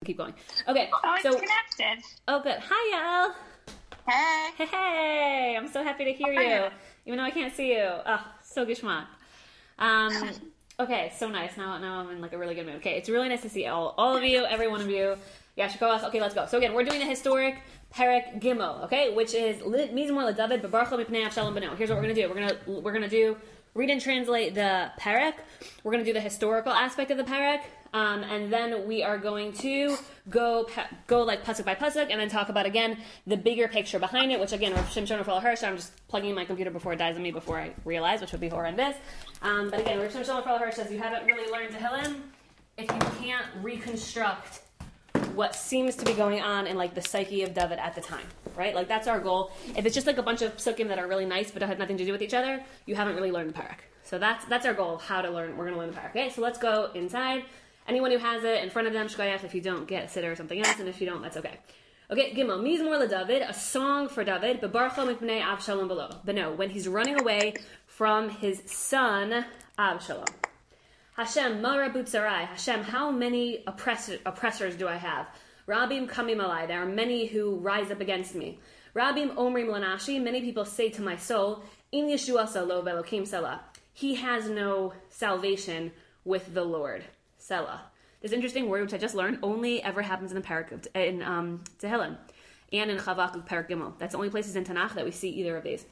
keep going. Okay, Oh, it's connected. Oh, good. Hi, Yael. Hey. Hey, I'm so happy to hear you, even though I can't see you. Oh, so geschmack. Okay, so nice. Now I'm in like a really good mood. Okay, it's really nice to see all of you, every one of you. Yashikoach. Okay, let's go. So again, we're doing the historic Perek Gimel, okay, which is Mizmor LeDavid Bebarcha Mipnei Avshalom Beno. Here's what we're gonna do. We're gonna do read and translate the Perek. We're gonna do the historical aspect of the Perek. And then we are going to go like pasuk by pasuk, and then talk about again the bigger picture behind it. Which again, Rav Shimshon Raphael Hirsch. I'm just plugging in my computer before it dies on me before I realize, which would be horrendous. But again, Rav Shimshon Raphael Hirsch says you haven't really learned Tehillim if you can't reconstruct what seems to be going on in like the psyche of David at the time, right? Like that's our goal. If it's just like a bunch of psukim that are really nice but have nothing to do with each other, you haven't really learned the Perek. So that's our goal. How to learn? We're going to learn the Perek. Okay, so let's go inside. Anyone who has it in front of them, shkoyach. If you don't, get a sitter or something else, and if you don't, that's okay. Okay, Gimel, Mizmor LeDavid, a song for David, Bebarcha Mipnei Avshalom Beno, when he's running away from his son Avshalom. Hashem, Ma Rabu Tzarai, Hashem, how many oppressors do I have? Rabim Kamim Alai, there are many who rise up against me. Rabim Omrim Lanashi, many people say to my soul, In Yeshuasa Lo Velokim Selah, he has no salvation with the Lord. Selah. This interesting word, which I just learned, only ever happens in the Perek in Tehillim and in Chavakuk Perek Gimel. That's the only places in Tanakh that we see either of these.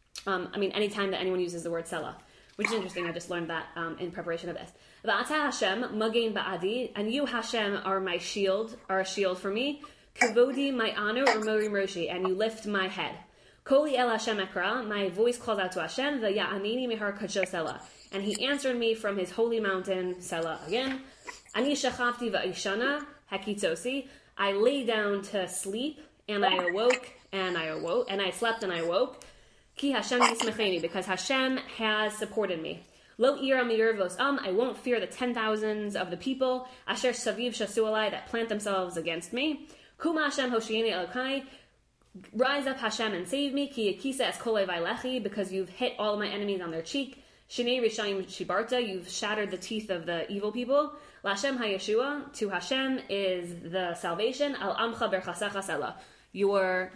Anytime that anyone uses the word Selah, which is interesting. I just learned that in preparation of this. V'ata Hashem Magain Ba'adi, and you Hashem are my shield, are a shield for me. Kavodi my honor, or Mori Roshi, and you lift my head. Koli El Hashem Ekra, my voice calls out to Hashem. V'ya'anini mihar kadsho Selah. And he answered me from his holy mountain, Selah again. Ani shachavti va'ishana hakitzosi. I lay down to sleep, and I awoke, and I slept, and I awoke. Ki Hashem yismecheni, because Hashem has supported me. Lo ira mirvos I won't fear the 10,000s of the people. Asher saviv shasu alai, that plant themselves against me. Kuma Hashem hoshieni elokai. Rise up, Hashem, and save me. Ki yakisa es kolei vailechi, because you've hit all of my enemies on their cheek. Shinei Rishayim Shibarta, you've shattered the teeth of the evil people. Lashem HaYeshua, to Hashem is the salvation. Al Amcha Berchasecha Selah, your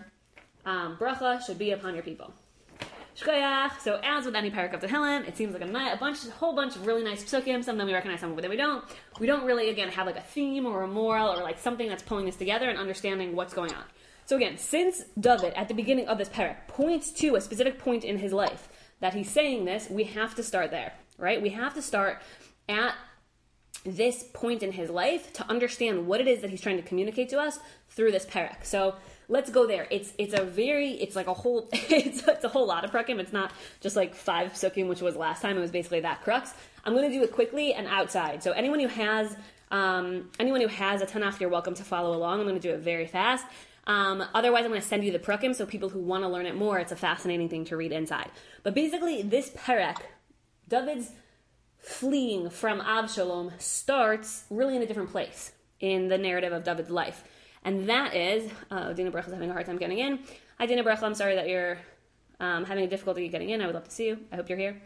bracha should be upon your people. Shkoyach. So as with any Perek of Tehillim, it seems like a whole bunch of really nice psukim. Some of them we recognize, some of them we don't. We don't really, again, have like a theme or a moral or like something that's pulling this together and understanding what's going on. So again, since David, at the beginning of this Perek, points to a specific point in his life that he's saying this, we have to start there, right? We have to start at this point in his life to understand what it is that he's trying to communicate to us through this Perek. So let's go there. It's like a whole it's a whole lot of Perekim. It's not just like 5 psukim, which was last time. It was basically that crux. I'm going to do it quickly and outside. So anyone who has a Tanakh, you're welcome to follow along. I'm going to do it very fast. Otherwise, I'm going to send you the Perekim, so people who want to learn it more, it's a fascinating thing to read inside. But basically, this Perek, David's fleeing from Avshalom, starts really in a different place in the narrative of David's life. And that is, Dina Brecha is having a hard time getting in. Hi, Dina Brecha, I'm sorry that you're having a difficulty getting in. I would love to see you. I hope you're here.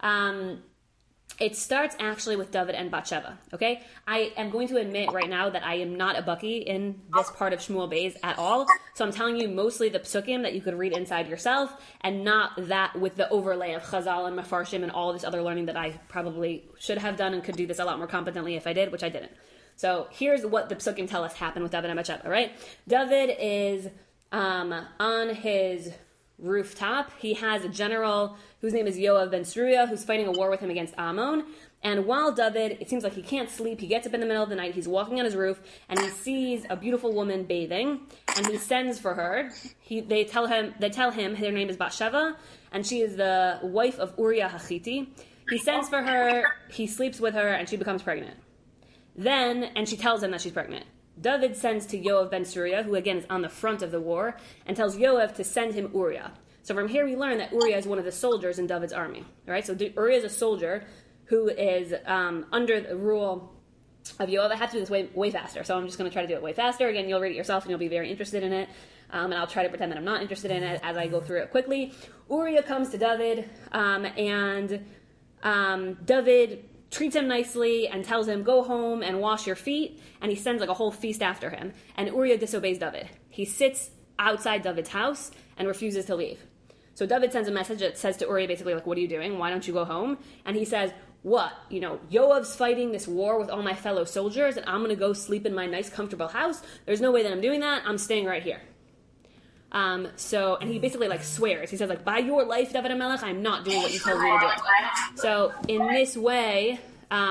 It starts actually with David and Bathsheba, okay? I am going to admit right now that I am not a Baki in this part of Shmuel Beis at all. So I'm telling you mostly the psukim that you could read inside yourself, and not that with the overlay of Chazal and Mefarshim and all this other learning that I probably should have done and could do this a lot more competently if I did, which I didn't. So here's what the psukim tell us happened with David and Bathsheba, right? David is on his rooftop. He has a general whose name is Yoav ben Sruya, who's fighting a war with him against Ammon. And while David, it seems like he can't sleep, he gets up in the middle of the night, he's walking on his roof, and he sees a beautiful woman bathing, and he sends for her. They tell him her name is Bathsheba, and she is the wife of Uriah Hachiti. He sends for her, he sleeps with her, and she becomes pregnant. And she tells him that she's pregnant. David sends to Yoav ben Sruya, who again is on the front of the war, and tells Yoav to send him Uriah. So from here we learn that Uriah is one of the soldiers in David's army. All right, so Uriah is a soldier who is under the rule of Yoav. I have to do this way faster, so I'm just going to try to do it way faster. Again, you'll read it yourself and you'll be very interested in it. And I'll try to pretend that I'm not interested in it as I go through it quickly. Uriah comes to David, and David treats him nicely and tells him, go home and wash your feet, and he sends like a whole feast after him. And Uriah disobeys David. He sits outside David's house and refuses to leave. So David sends a message that says to Uriah basically like, what are you doing? Why don't you go home? And he says, what? Yoav's fighting this war with all my fellow soldiers, and I'm going to go sleep in my nice, comfortable house? There's no way that I'm doing that. I'm staying right here. And he basically like swears. He says like, by your life, David HaMelech, I'm not doing what you told me to do. So in this way,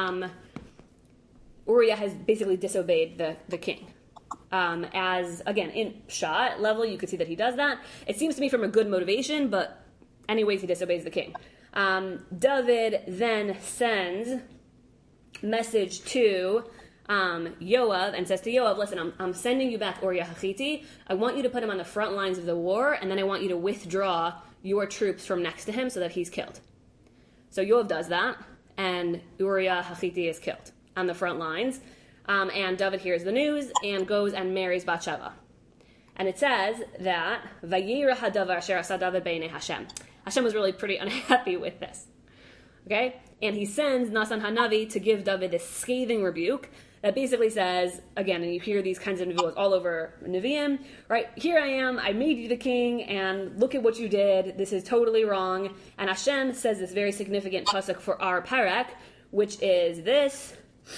Uriah has basically disobeyed the king. As again, in Pshat level, you could see that he does that. It seems to me from a good motivation, but anyways, he disobeys the king. David then sends message to Yoav and says to Yoav, listen, I'm sending you back Uriah Hachiti. I want you to put him on the front lines of the war, and then I want you to withdraw your troops from next to him so that he's killed. So Yoav does that, and Uriah Hachiti is killed on the front lines. And David hears the news and goes and marries Bathsheba. And it says that Vayira hadavar asher asa David b'nei Hashem. Hashem was really pretty unhappy with this. Okay? And he sends Natan Hanavi to give David this scathing rebuke that basically says, again, and you hear these kinds of nevuos all over Nevi'im, right? Here I am, I made you the king, and look at what you did. This is totally wrong. And Hashem says this very significant pasuk for our parak, which is this.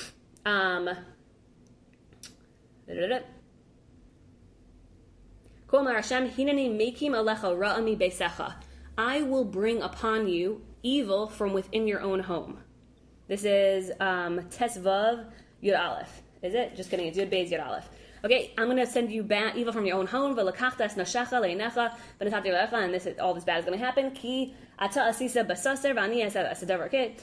I will bring upon you evil from within your own home. This is Tesvav Yud Aleph. Is it? Just kidding. It's Yud Beis Yud Aleph. Okay, I'm going to send you back evil from your own home. And this is, all this bad is going to happen. Ki ata asisa basaser v'ani asadavar. Okay.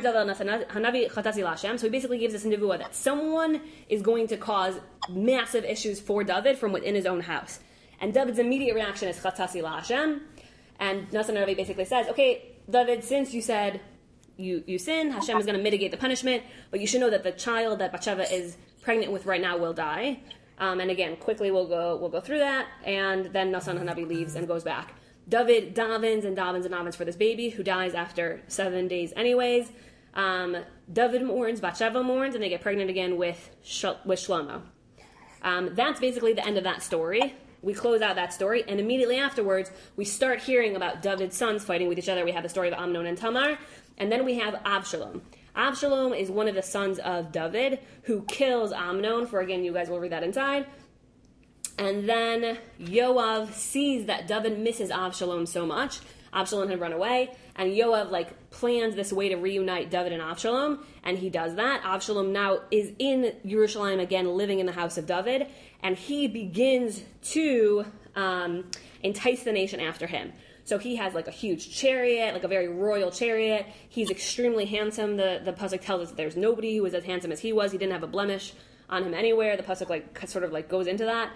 So he basically gives us a nevuah that someone is going to cause massive issues for David from within his own house. And David's immediate reaction is chatasi la'Hashem. And Natan Hanavi basically says, okay, David, since you said you sin, Hashem is going to mitigate the punishment, but you should know that the child that Bathsheba is pregnant with right now will die. And again, quickly we'll go through that, and then Natan Hanavi leaves and goes back. David davens for this baby who dies after 7 days anyways. David mourns, Bathsheba mourns, and they get pregnant again with Shlomo. That's basically the end of that story. We close out that story, and immediately afterwards, we start hearing about David's sons fighting with each other. We have the story of Amnon and Tamar, and then we have Avshalom. Avshalom is one of the sons of David who kills Amnon, for again, you guys will read that inside. And then Yoav sees that David misses Avshalom so much. Avshalom had run away, and Yoav plans this way to reunite David and Avshalom, and he does that. Avshalom now is in Jerusalem again, living in the house of David, and he begins to entice the nation after him. So he has a huge chariot, a very royal chariot. He's extremely handsome. The pasuk tells us that there's nobody who was as handsome as he was. He didn't have a blemish on him anywhere. The pasuk goes into that.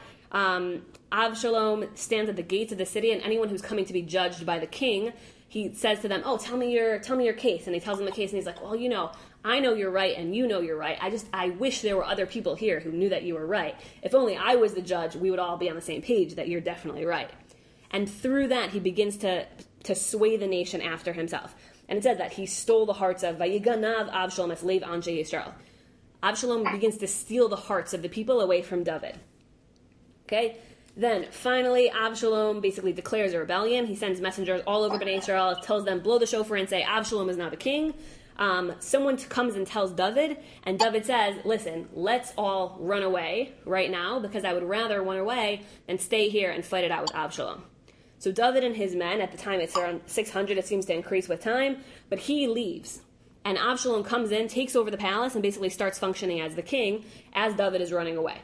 Avshalom stands at the gates of the city, and anyone who's coming to be judged by the king, he says to them, "Oh, tell me your case." And he tells them the case, and he's like, "Well, I know you're right, and you know you're right. I wish there were other people here who knew that you were right. If only I was the judge, we would all be on the same page that you're definitely right." And through that, he begins to sway the nation after himself. And it says that he stole the hearts of Vayiganav Avshalom es leiv anshe Yisrael. Avshalom begins to steal the hearts of the people away from David. Okay? Then, finally, Avshalom basically declares a rebellion. He sends messengers all over Bnei Israel, tells them, blow the shofar and say, Avshalom is now the king. Someone comes and tells David, and David says, listen, let's all run away right now, because I would rather run away than stay here and fight it out with Avshalom. So David and his men, at the time it's around 600, it seems to increase with time, but he leaves. And Avshalom comes in, takes over the palace, and basically starts functioning as the king, as David is running away.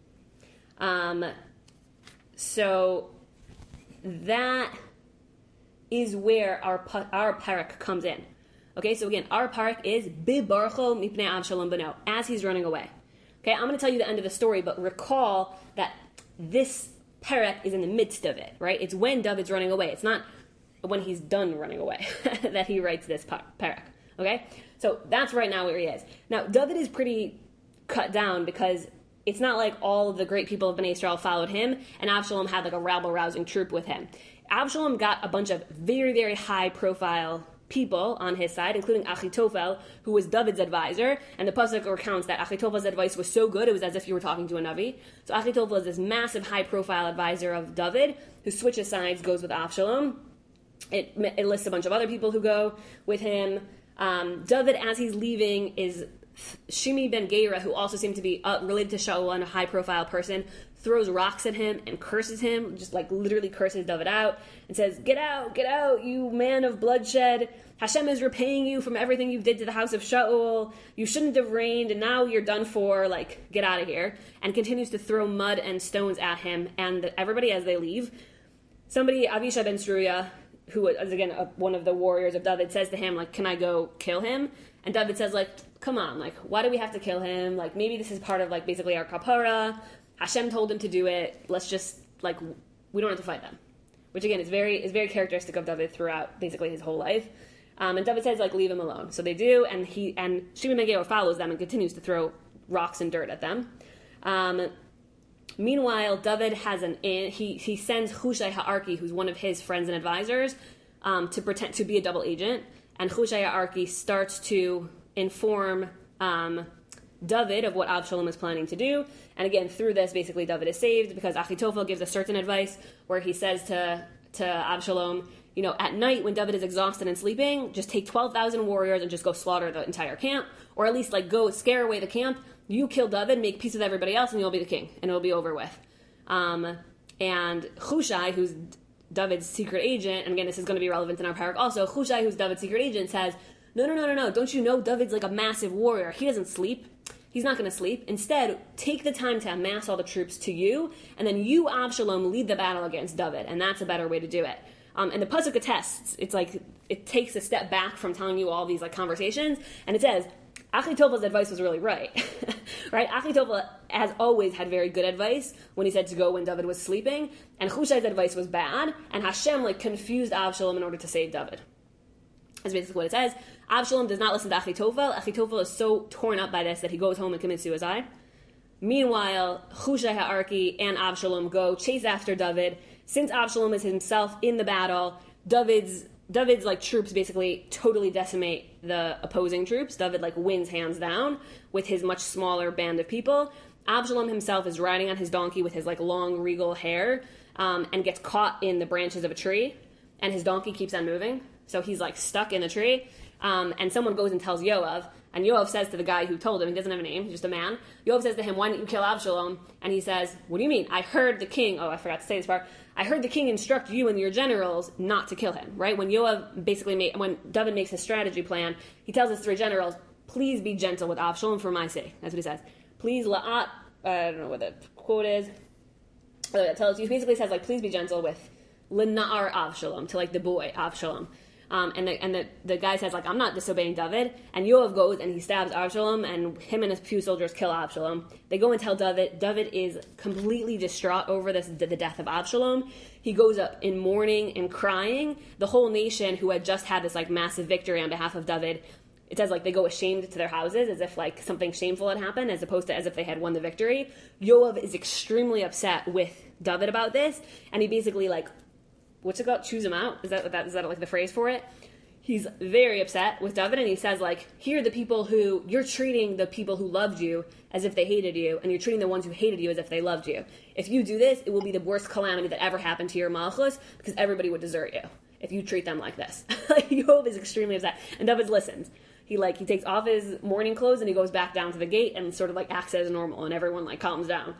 So that is where our parak comes in. Okay, so again, our parak is Bibarcho mipnei Avshalom beno, as he's running away. Okay, I'm going to tell you the end of the story, but recall that this parak is in the midst of it, right? It's when David's running away. It's not when he's done running away that he writes this parak. Okay, so that's right now where he is. Now, David is pretty cut down because it's not like all of the great people of Bnei Israel followed him, and Avshalom had a rabble-rousing troop with him. Avshalom got a bunch of very, very high-profile people on his side, including Achitophel, who was David's advisor. And the pasuk recounts that Achitophel's advice was so good, it was as if you were talking to a Navi. So Achitophel is this massive, high-profile advisor of David, who switches sides, goes with Avshalom. It lists a bunch of other people who go with him. David, as he's leaving, is Shimi ben Gera, who also seemed to be related to Shaul and a high-profile person, throws rocks at him and curses him, just like literally curses David out, and says, get out, you man of bloodshed. Hashem is repaying you from everything you did to the house of Shaul. You shouldn't have reigned, and now you're done for, like, get out of here. And continues to throw mud and stones at him and everybody as they leave. Somebody, Avishai ben Sruya, who is, again, one of the warriors of David, says to him, like, can I go kill him? And David says, like, come on, like, why do we have to kill him? Like, maybe this is part of, like, basically our kapara. Hashem told him to do it. Let's just, like, we don't have to fight them. Which, again, is very characteristic of David throughout basically his whole life. And David says, like, leave him alone. So they do, and Shimi ben Gera follows them and continues to throw rocks and dirt at them. Meanwhile, David has he sends Hushai Ha'arki, who's one of his friends and advisors, to pretend to be a double agent. And Hushai Ha'arki starts to inform David of what Avshalom is planning to do. And again, through this, basically, David is saved because Achitophel gives a certain advice where he says to Avshalom, you know, at night when David is exhausted and sleeping, just take 12,000 warriors and just go slaughter the entire camp, or at least, like, go scare away the camp. You kill David, make peace with everybody else, and you'll be the king, and it'll be over with. And Hushai, who's David's secret agent, and again, this is going to be relevant in our parak also, Hushai, who's David's secret agent, says, no, don't you know David's like a massive warrior? He doesn't sleep. He's not going to sleep. Instead, take the time to amass all the troops to you, and then you, Avshalom, lead the battle against David, and that's a better way to do it. And the pasuk attests, it's like, it takes a step back from telling you all these, like, conversations, and it says, Achitophel's advice was really right. Right? Achitophel has always had very good advice when he said to go when David was sleeping, and Hushai's advice was bad, and Hashem, like, confused Avshalom in order to save David. That's basically what it says. Avshalom does not listen to Achitophel. Achitophel is so torn up by this that he goes home and commits suicide. Meanwhile, Hushai Ha'arki and Avshalom go chase after David. Since Avshalom is himself in the battle, David's like troops basically totally decimate the opposing troops. David, like, wins hands down with his much smaller band of people. Avshalom himself is riding on his donkey with his, like, long regal hair, and gets caught in the branches of a tree, and his donkey keeps on moving, so he's, like, stuck in the tree. And someone goes and tells Yoav, and Yoav says to the guy who told him, he doesn't have a name, he's just a man, Yoav says to him, why didn't you kill Avshalom? And he says, what do you mean? I heard the king, I forgot to say this part, I heard the king instruct you and your generals not to kill him, right? When when David makes his strategy plan, he tells his three generals, please be gentle with Avshalom for my sake. That's what he says. Please la'at, I don't know what the quote is. He basically says, like, please be gentle with L'na'ar Avshalom, to, like, the boy Avshalom. And the guy says, like, I'm not disobeying David. And Yoav goes and he stabs Avshalom, and him and his few soldiers kill Avshalom. They go and tell David. David is completely distraught over the death of Avshalom. He goes up in mourning and crying. The whole nation, who had just had this, like, massive victory on behalf of David, it says, like, they go ashamed to their houses as if, like, something shameful had happened, as opposed to as if they had won the victory. Yoav is extremely upset with David about this, and he basically, like, what's it called? Choose him out? Is that like the phrase for it? He's very upset with David, and he says, like, here are the people who, you're treating the people who loved you as if they hated you, and you're treating the ones who hated you as if they loved you. If you do this, it will be the worst calamity that ever happened to your malchus, because everybody would desert you if you treat them like this. Like, Yoav is extremely upset, and David listens. He takes off his mourning clothes, and he goes back down to the gate and sort of, like, acts as normal, and everyone, like, calms down.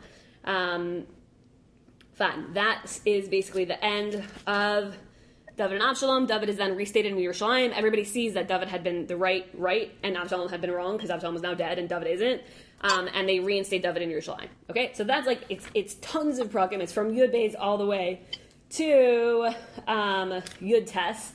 Fine. That is basically the end of David and Avshalom. David is then restated in Yerushalayim. Everybody sees that David had been the right, and Avshalom had been wrong, because Avshalom is now dead and David isn't. And they reinstate David in Yerushalayim. Okay? So that's, like, it's tons of prakim. It's from Yud Beis all the way to Yud Tes.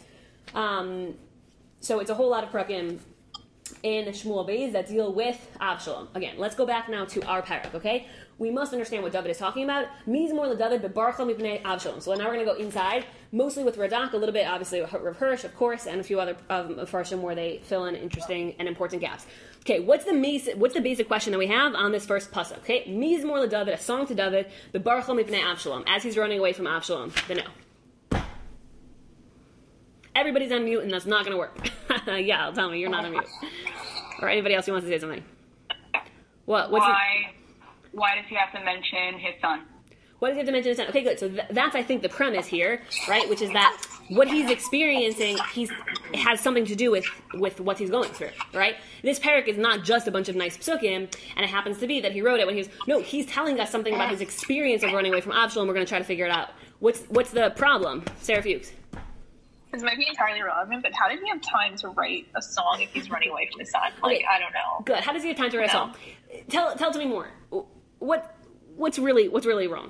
So it's a whole lot of prakim in Shmuel Beis that deal with Avshalom. Again, let's go back now to our parak, okay? We must understand what David is talking about. Mizmor LeDavid bebarcha mipnei Avshalom. So now we're going to go inside, mostly with Radak, a little bit, obviously, with Rav Hirsch, of course, and a few other Farshim where they fill in interesting and important gaps. Okay, what's the basic question that we have on this first pasuk? Okay, Mizmor LeDavid, a song to David, bebarcha mipnei Avshalom, as he's running away from Avshalom. The no. everybody's on mute, and that's not going to work. Yeah, tell me you're not on mute. Or anybody else who wants to say something. What? Why does he have to mention his son? What does he have to mention his son? Okay, good. So that's, I think, the premise here, right? Which is that what he's experiencing, it has something to do with what he's going through, right? This parak is not just a bunch of nice psukim, and it happens to be that he wrote it when he's telling us something about his experience of running away from Absalom. We're going to try to figure it out. What's the problem? Sarah Fuchs. This might be entirely irrelevant, but how did he have time to write a song if he's running away from his son? Okay. I don't know. Good. How does he have time to write a song? Tell to me more. What's really wrong?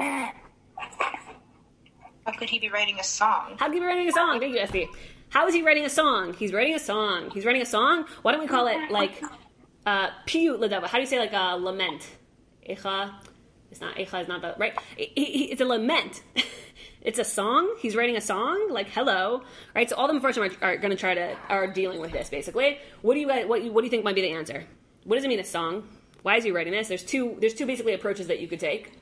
How could he be writing a song? How could he be writing a song? Thank you, Esty. How is he writing a song? He's writing a song. He's writing a song? Why don't we call it like piyut ledava? How do you say like a lament? Echa. It's not Echa. Is not the right. It's a lament. It's a song. He's writing a song. Like hello, right? So all the Mefarshim are going to are dealing with this basically. What do you think might be the answer? What does it mean a song? Why is he writing this? There's two basically approaches that you could take.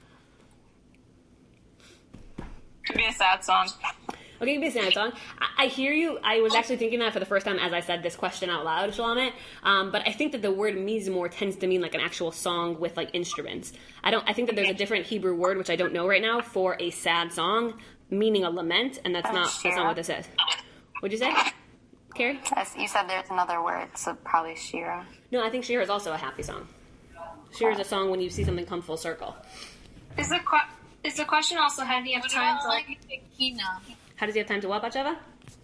Could be a sad song. Okay, it could be a sad song. I hear you. I was actually thinking that for the first time as I said this question out loud, Shalomit. But I think that the word mizmor tends to mean like an actual song with like instruments. I think that there's a different Hebrew word, which I don't know right now, for a sad song, meaning a lament, and that's not what this is. What'd you say, Carrie? You said there's another word, so probably Shira. No, I think Shira is also a happy song. Shira is a song when you see something come full circle. Is the question also how do you have time to like Kina? How does he have time to what, Batsheva?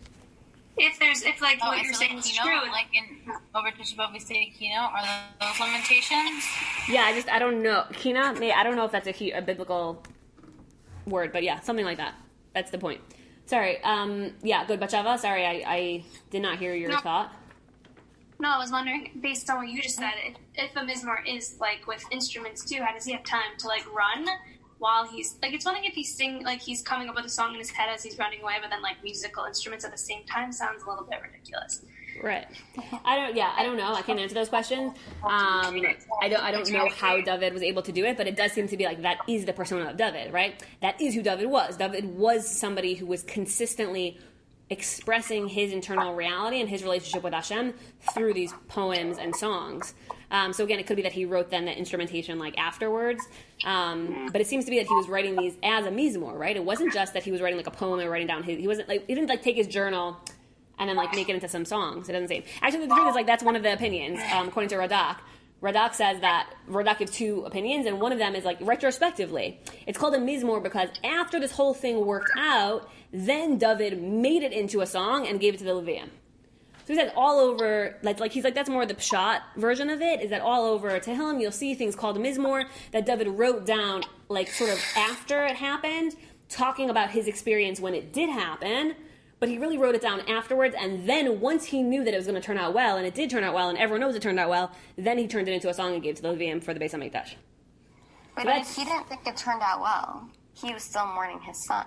If what you're saying is true, like in over to Shabbat we say Kino, are those limitations? Yeah, I don't know. Kina, I don't know if that's a biblical word, but yeah, something like that. That's the point. Sorry. Yeah, good, Batsheva. Sorry, I did not hear your thought. No, I was wondering, based on what you just said, if a mizmor is like with instruments too, how does he have time to like run while he's like? It's one thing if he's coming up with a song in his head as he's running away, but then like musical instruments at the same time sounds a little bit ridiculous. Right. I don't know. I can't answer those questions. I don't know how David was able to do it, but it does seem to be like that is the persona of David, right? That is who David was. David was somebody who was consistently expressing his internal reality and his relationship with Hashem through these poems and songs. So again, it could be that he wrote then the instrumentation like afterwards. But it seems to be that he was writing these as a mizmor, right? It wasn't just that he was writing like a poem and writing down he didn't like take his journal and then like make it into some songs. It doesn't seem. Actually, the truth is like that's one of the opinions, according to Radak. Radak says that Radak gives two opinions, and one of them is like retrospectively. It's called a mizmor because after this whole thing worked out, then David made it into a song and gave it to the Levium. So he says all over, like he's like that's more the pshat version of it. Is that all over Tehillim? You'll see things called a mizmor that David wrote down like sort of after it happened, talking about his experience when it did happen. But he really wrote it down afterwards, and then once he knew that it was going to turn out well, and it did turn out well, and everyone knows it turned out well, then he turned it into a song and gave it to the Levium for the Beis HaMikdash. But if he didn't think it turned out well, he was still mourning his son.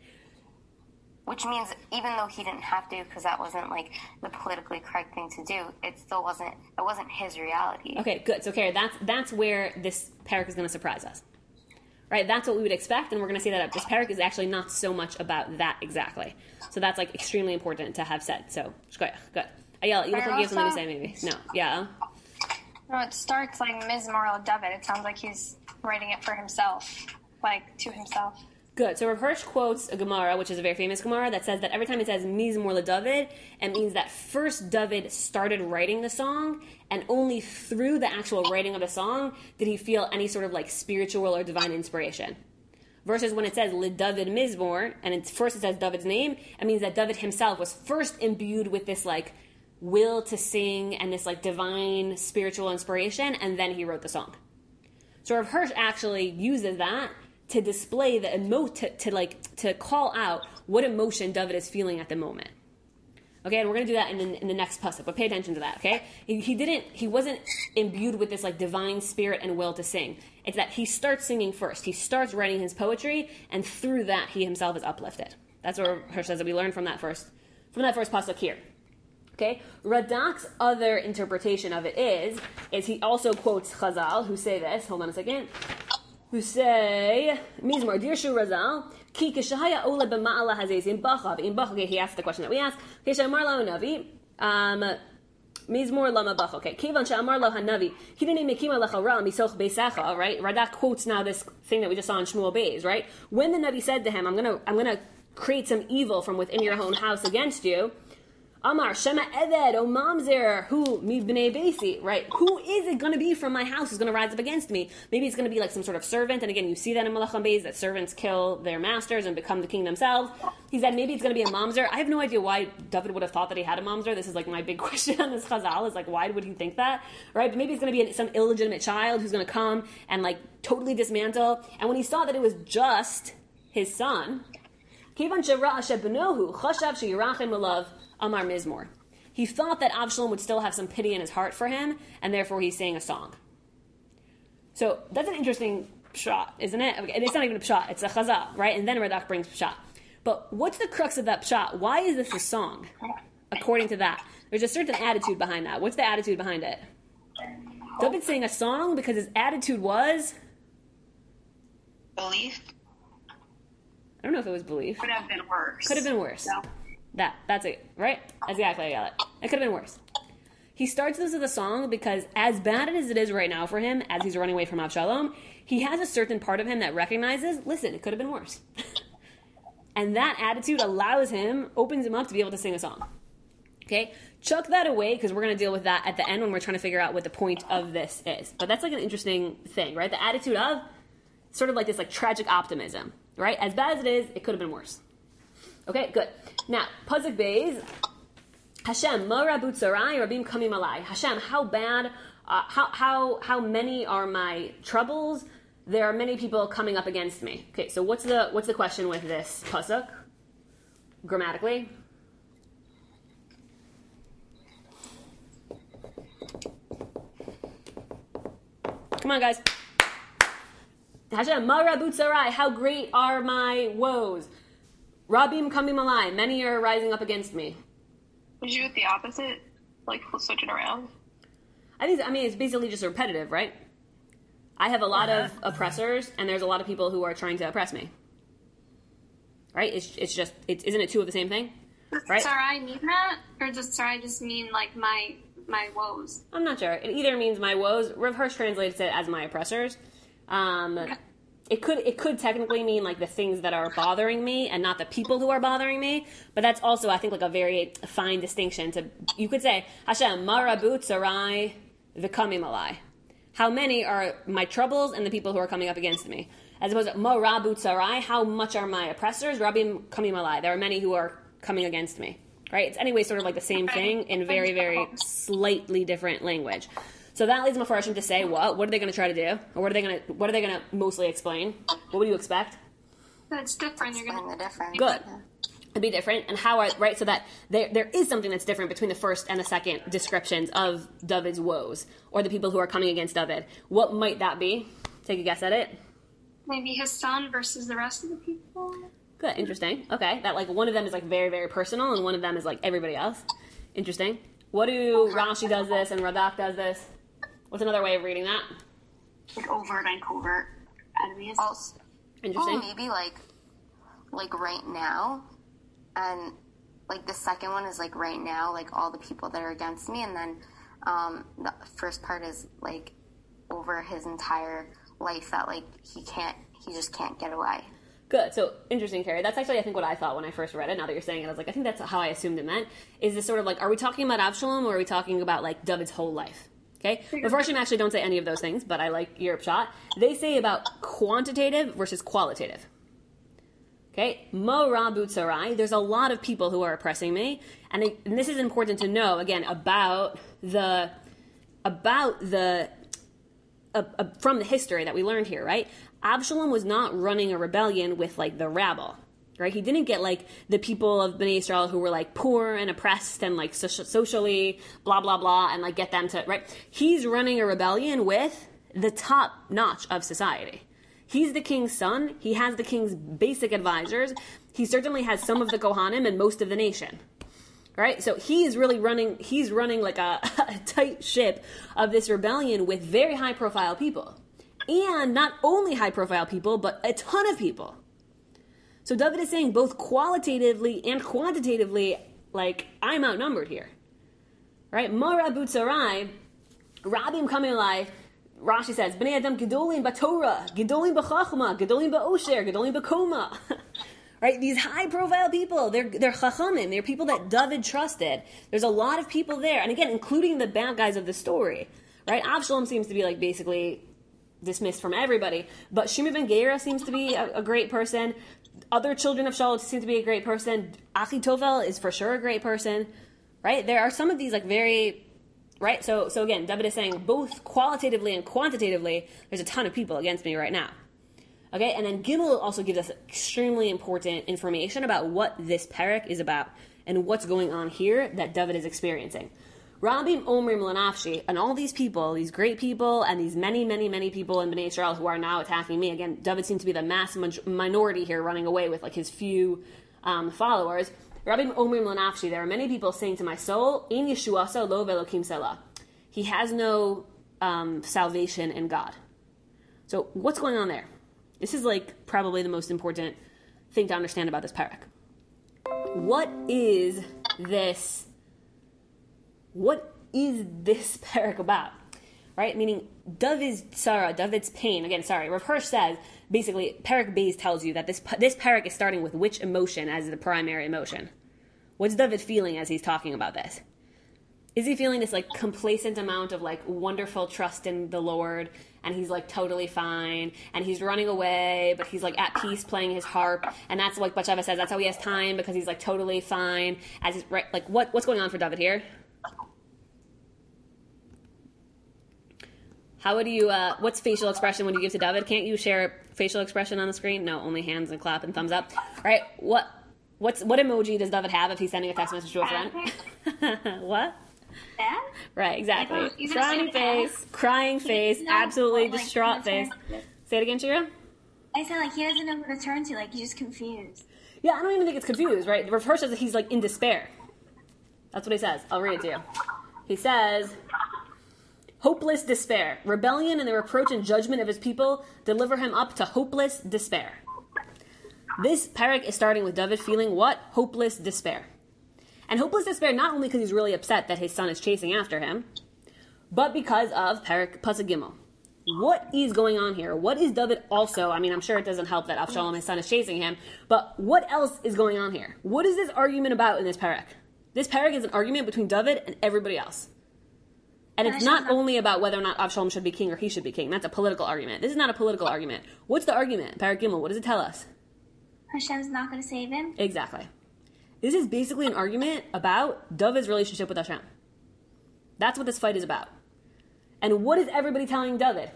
Which means even though he didn't have to, because that wasn't like the politically correct thing to do, it wasn't his reality. Okay, good. So, Carrie, that's where this parak is going to surprise us. Right, that's what we would expect, and we're going to see that this parak is actually not so much about that exactly. So that's like extremely important to have said. So, good. Ayala, you look like you have something to say, maybe. No, yeah. No, it starts like Mizmor David. It sounds like he's writing it for himself, like to himself. Good. So Rav Hirsch quotes a Gemara, which is a very famous Gemara, that says that every time it says Mizmor LeDavid, it means that first David started writing the song, and only through the actual writing of the song did he feel any sort of like spiritual or divine inspiration. Versus when it says LeDavid Mizmor, and first it says David's name, it means that David himself was first imbued with this like will to sing and this like divine spiritual inspiration, and then he wrote the song. So Rav Hirsch actually uses that to display the to call out what emotion David is feeling at the moment. Okay, and we're going to do that in the next pasuk, but pay attention to that, okay? He wasn't imbued with this like divine spirit and will to sing. It's that he starts singing first. He starts writing his poetry, and through that he himself is uplifted. That's what Hirsch says that we learn from that first pasuk here. Okay, Radak's other interpretation of it is he also quotes Chazal, who say this. Hold on a second. who say, Mizmor, Dir Shu Razal, Ki Kishahaya Ola B'Ma'ala Hazezin Bachav. In Bach, okay, he asked the question that we asked. Kishamar Lo Navi, Mizmor Lama Bach. Okay, Kivan Sha'amar Lo HaNavi, Hidene Mekima Lecha Ra Misoch Beisacha, right? Radak quotes now this thing that we just saw in Shmuel Beis, right? When the Navi said to him, I'm gonna create some evil from within your own house against you, Amar Shema Eved O Mamzer Who Mi B'nei Beisi, right? Who is it going to be from my house who's going to rise up against me? Maybe it's going to be like some sort of servant, and again, you see that in Malachim Beis, that servants kill their masters and become the king themselves. He said maybe it's going to be a mamzer. I have no idea why David would have thought that he had a mamzer. This is like my big question on this Chazal, is like, why would he think that, right? But maybe it's going to be some illegitimate child who's going to come and like totally dismantle. And when he saw that it was just his son, Kivan Shera Shebnohu Chashav Sheyirachem Alav Amar Mizmor. He thought that Avshalom would still have some pity in his heart for him, and therefore he sang a song. So that's an interesting pshat, isn't it? And it's not even a pshat, it's a chazal, right? And then Radak brings pshat. But what's the crux of that pshat? Why is this a song? According to that, there's a certain attitude behind that. What's the attitude behind it? David sang a song because his attitude was Belief. I don't know if it was belief. Could have been worse. Could have been worse. No. That's it, right? That's exactly how I got it. It could have been worse. He starts this with a song because as bad as it is right now for him, as he's running away from Avshalom, he has a certain part of him that recognizes, listen, it could have been worse. And that attitude allows him, opens him up to be able to sing a song. Okay? Chuck that away, because we're going to deal with that at the end when we're trying to figure out what the point of this is. But that's like an interesting thing, right? The attitude of sort of like this like tragic optimism, right? As bad as it is, it could have been worse. Okay, good. Now, Pasuk Beis, Hashem, ma rabu tzarai, rabim kamim alai. Hashem, how bad, how many are my troubles? There are many people coming up against me. Okay, so what's the question with this pasuk? Grammatically? Come on, guys. Hashem, ma rabu tzarai, how great are my woes? Rabim kamim alai, many are rising up against me. Would you do it the opposite? Like, switch it around? I mean, it's basically just repetitive, right? I have a lot of oppressors, and there's a lot of people who are trying to oppress me. Right? Isn't it two of the same thing? Right? Does Sarai mean that? Or does Sarai just mean, like, my woes? I'm not sure. It either means my woes. Rav Hirsch translates it as my oppressors. It could technically mean like the things that are bothering me and not the people who are bothering me, but that's also, I think, like a very fine distinction. You could say, Hashem, marabu tzarai v'kamim alai. How many are my troubles and the people who are coming up against me? As opposed to marabu tzarai, how much are my oppressors? Rabim kamim alai. There are many who are coming against me. Right? It's anyway sort of like the same thing in very, very slightly different language. So that leads Mefarshim to say, what? What are they going to try to do? Or what are they going to mostly explain? What would you expect? That's different. You're going Explain the difference. Good. Yeah. It'd be different. And how are, right, so that there is something that's different between the first and the second descriptions of David's woes, or the people who are coming against David. What might that be? Take a guess at it. maybe his son versus the rest of the people. Good, interesting. Okay, that like one of them is like very, very personal, and one of them is like everybody else. Interesting. What do Rashi does this and Radak does this? What's another way of reading that? Like overt and covert enemies. Also, Interesting. maybe like right now, and like the second one is like right now, like all the people that are against me, and then the first part is like over his entire life that like he just can't get away. Good. So, interesting, Carrie. That's actually, I think, what I thought when I first read it. Now that you're saying it, I was like, I think that's how I assumed it meant. Is this sort of like, are we talking about Avshalom, or are we talking about, like, David's whole life? Okay? The Farshim actually don't say any of those things, but I like your shot. They say about quantitative versus qualitative. Okay? Mo rabu tsarai. There's a lot of people who are oppressing me. And this is important to know, again, about the from the history that we learned here, right? Absalom was not running a rebellion with like the rabble, right? He didn't get like the people of Bnei Israel who were like poor and oppressed and like socially blah blah blah and like get them to, right? He's running a rebellion with the top notch of society. He's the king's son. He has the king's basic advisors. He certainly has some of the Kohanim and most of the nation. Right? So he's running like a tight ship of this rebellion with very high profile people. And not only high-profile people, but a ton of people. So David is saying both qualitatively and quantitatively, like, I'm outnumbered here. Right? Mara Butzarai, Rabim coming alive, Rashi says, Bnei Adam Gedolim Batorah, Gedolim B'chachma, Gedolim Ba'osher, Gedolim B'koma. Right? These high-profile people, they're chachamim, they're people that David trusted. There's a lot of people there, and again, including the bad guys of the story. Right? Avshalom seems to be like basically dismissed from everybody, but Shimei ben Gera seems to be a great person. Other children of Shaul seem to be a great person. Achitophel is for sure a great person. Right? There are some of these like very... Right? So again, David is saying both qualitatively and quantitatively, there's a ton of people against me right now. Okay? And then Gimel also gives us extremely important information about what this parak is about and what's going on here that David is experiencing. Rabim Omrim Lanafshi, and all these people, these great people, and these many, many, many people in Bnei Israel who are now attacking me. Again, David seems to be the mass minority here running away with like his few followers. Rabim Omrim Lanafshi, there are many people saying to my soul, In Yeshuasa lo velokim selah. He has no salvation in God. So what's going on there? This is like probably the most important thing to understand about this parak. What is this parak about? Right? Meaning, David's Sarah, David's pain. Again, sorry, Rav Hirsch says, basically, Parak Beis tells you that this parak is starting with which emotion as the primary emotion. What's David feeling as he's talking about this? Is he feeling this, like, complacent amount of, like, wonderful trust in the Lord, and he's, like, totally fine, and he's running away, but he's, like, at peace playing his harp, and that's, like, Batsheva says, that's how he has time, because he's, like, totally fine, as he's, right, like, what's going on for David here? How would you, what's facial expression when you give to David? Can't you share facial expression on the screen? No, only hands and clap and thumbs up. All right, what emoji does David have if he's sending a text message to a friend? What? Sad? Right, exactly. Frowny face, crying face, absolutely distraught face. Say it again, Shira? I said, like, he doesn't know who to turn to, like, he's just confused. Yeah, I don't even think it's confused, right? Rav Hirsch says that he's, like, in despair. That's what he says. I'll read it to you. He says... Hopeless despair. Rebellion and the reproach and judgment of his people deliver him up to hopeless despair. This parak is starting with David feeling what? Hopeless despair. And hopeless despair not only because he's really upset that his son is chasing after him, but because of parak Pasuk Gimel. What is going on here? What is David also? I mean, I'm sure it doesn't help that Avshalom, his son, is chasing him, but what else is going on here? What is this argument about in this parak? This parak is an argument between David and everybody else. And it's not only about whether or not Avshalom should be king or he should be king. That's a political argument. This is not a political argument. What's the argument? Parak Gimel, what does it tell us? Hashem's not going to save him? Exactly. This is basically an argument about David's relationship with Hashem. That's what this fight is about. And what is everybody telling David?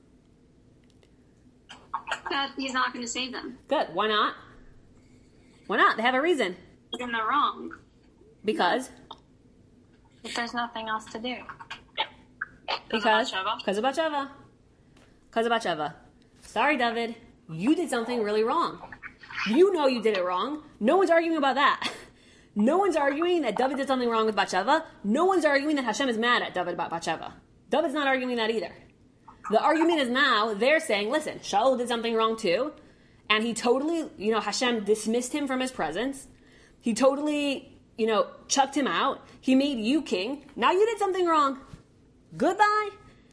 That he's not going to save them. Good. Why not? Why not? They have a reason. Then they're wrong. Because? If there's nothing else to do. Because of Batsheva. Because of Batsheva. Sorry, David. You did something really wrong. You know you did it wrong. No one's arguing about that. No one's arguing that David did something wrong with Batsheva. No one's arguing that Hashem is mad at David about Batsheva. David's not arguing that either. The argument is now they're saying, listen, Shaul did something wrong too. And he totally, Hashem dismissed him from his presence. He totally, chucked him out. He made you king. Now you did something wrong. Goodbye.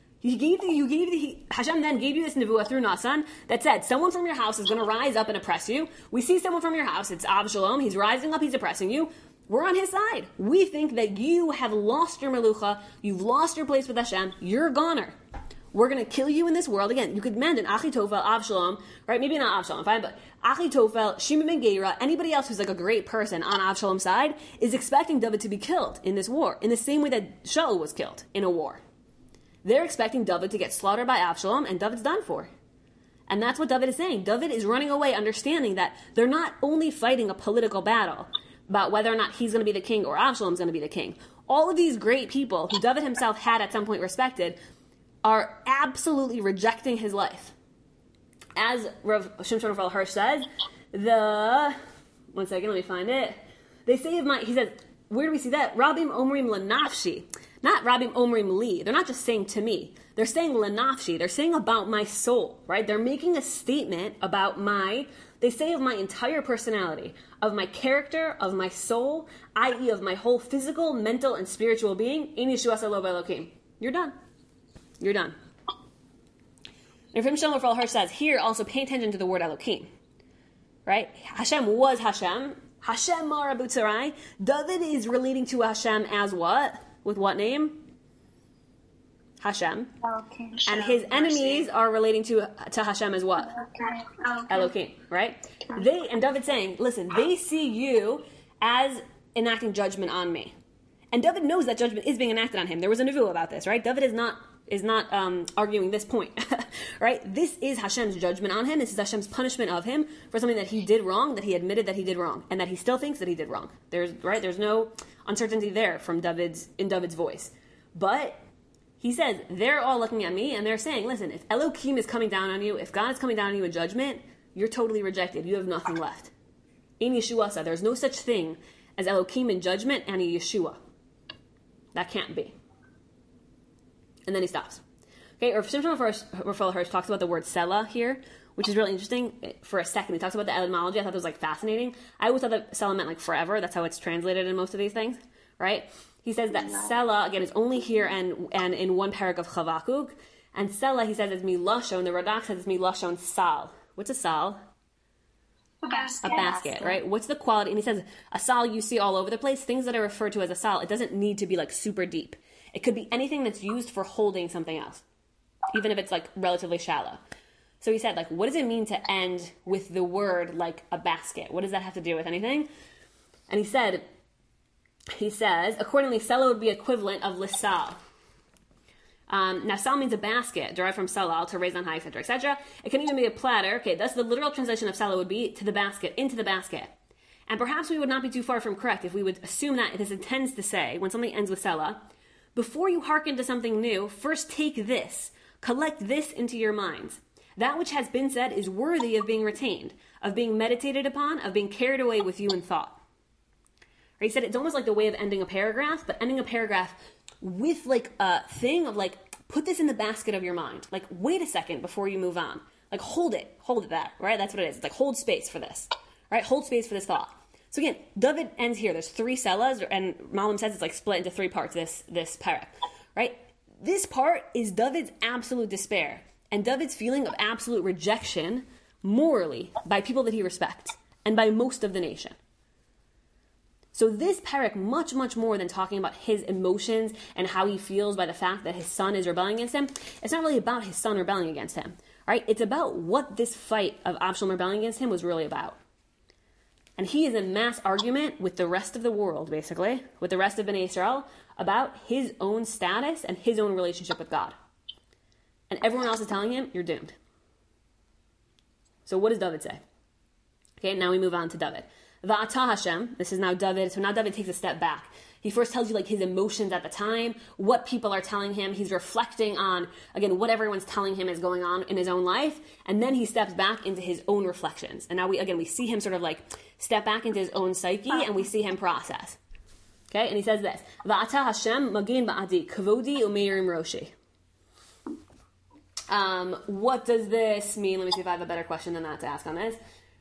Hashem then gave you this nevuah through Nasan that said, someone from your house is going to rise up and oppress you. We see someone from your house. It's Avshalom. He's rising up. He's oppressing you. We're on his side. We think that you have lost your melucha. You've lost your place with Hashem. You're a goner. We're going to kill you in this world. Again, you could mention Achitophel, Avshalom, right? Maybe not Avshalom, fine, but Achitophel, Shimei ben Gera, anybody else who's like a great person on Avshalom's side is expecting David to be killed in this war, in the same way that Shaul was killed in a war. They're expecting David to get slaughtered by Avshalom, and David's done for. And that's what David is saying. David is running away, understanding that they're not only fighting a political battle about whether or not he's going to be the king or Avshalom's going to be the king. All of these great people who David himself had at some point respected are absolutely rejecting his life. As Rav Shimshon Raphael Hirsch says, one second, let me find it. They say he says, where do we see that? Rabim Omrim Lanafshi. Not Rabim Omrim Li. They're not just saying to me. They're saying lenafshi. They're saying about my soul, right? They're making a statement about they say of my entire personality, of my character, of my soul, i.e. of my whole physical, mental, and spiritual being. In Yeshuas Alo Elokim. You're done. You're done. And Rav Shlomo Raphael Hirsch says, here also pay attention to the word Elokim. Right? Hashem was Hashem. Hashem Mara Butzarai. David is relating to Hashem as what? With what name? Hashem. Okay. And his enemies are relating to Hashem as what? Okay. Elokim, right? And David's saying, listen, they see you as enacting judgment on me. And David knows that judgment is being enacted on him. There was a nevuah about this, right? David is not arguing this point, right? This is Hashem's judgment on him. This is Hashem's punishment of him for something that he did wrong, that he admitted that he did wrong, and that he still thinks that he did wrong. There's no uncertainty there in David's voice. But he says, they're all looking at me and they're saying, listen, if Elokim is coming down on you, if God is coming down on you in judgment, you're totally rejected. You have nothing left. In Yeshua, there's no such thing as Elokim in judgment and a Yeshua. That can't be. And then he stops. Okay, or Shimshon Raphael Hirsch talks about the word Selah here, which is really interesting for a second. He talks about the etymology. I thought it was fascinating. I always thought that Selah meant forever. That's how it's translated in most of these things, right? He says that Selah, again, is only here and in one parak of Chavakuk. And Selah, he says, is milashon. The Radak says it's milashon sal. What's a sal? A basket. A basket, right? What's the quality? And he says, a sal you see all over the place. Things that are referred to as a sal, it doesn't need to be super deep. It could be anything that's used for holding something else, even if it's relatively shallow. So he said, what does it mean to end with the word a basket? What does that have to do with anything? And he says, accordingly, Selah would be equivalent of lisal. Now, sal means a basket, derived from salal, to raise on high, etc., etc. It can even be a platter. Okay, thus the literal translation of Selah would be to the basket, into the basket. And perhaps we would not be too far from correct if we would assume that this intends to say, when something ends with Selah, before you hearken to something new, first take this, collect this into your minds. That which has been said is worthy of being retained, of being meditated upon, of being carried away with you in thought. He said it's almost like the way of ending a paragraph, but ending a paragraph with a thing of put this in the basket of your mind. Wait a second before you move on. Hold it that, right? That's what it is. It's hold space for this, right? Hold space for this thought. So again, David ends here. There's 3 selahs, and Malbim says it's split into 3 parts, this parak, right? This part is David's absolute despair and David's feeling of absolute rejection morally by people that he respects and by most of the nation. So this parak, much, much more than talking about his emotions and how he feels by the fact that his son is rebelling against him, it's not really about his son rebelling against him, right? It's about what this fight of Absalom rebelling against him was really about. And he is in mass argument with the rest of the world, basically, with the rest of Bnei Israel, about his own status and his own relationship with God. And everyone else is telling him, you're doomed. So what does David say? Okay, now we move on to David. Va'ata Hashem, this is now David, so now David takes a step back. He first tells you his emotions at the time, what people are telling him. He's reflecting on, again, what everyone's telling him is going on in his own life. And then he steps back into his own reflections. And now we see him sort of step back into his own psyche, and we see him process. Okay, and he says this, Va'ata Hashem magin ba'adi, kavodi umeirim roshi. What does this mean? Let me see if I have a better question than that to ask on this.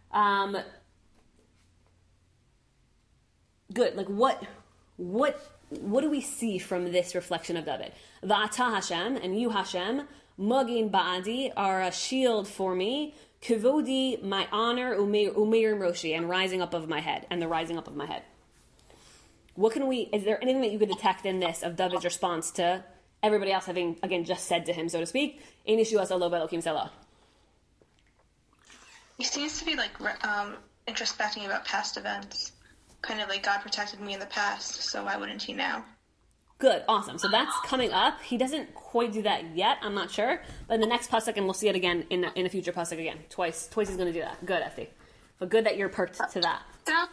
Good, what do we see from this reflection of David? Va'ata Hashem, and you Hashem, magin ba'adi, are a shield for me, kivodi, my honor, umeirim roshi, and rising up of my head, and the rising up of my head. Is there anything that you could detect in this of David's response to everybody else having, again, just said to him, so to speak, in Yeshuas Alo Elokim Selah? He seems to be introspecting about past events. Kind of God protected me in the past, so why wouldn't he now? Good, awesome. So that's coming up. He doesn't quite do that yet, I'm not sure. But in the next pasuk, and we'll see it again in a future pasuk again. Twice he's going to do that. Good, Effie. But good that you're perked to that.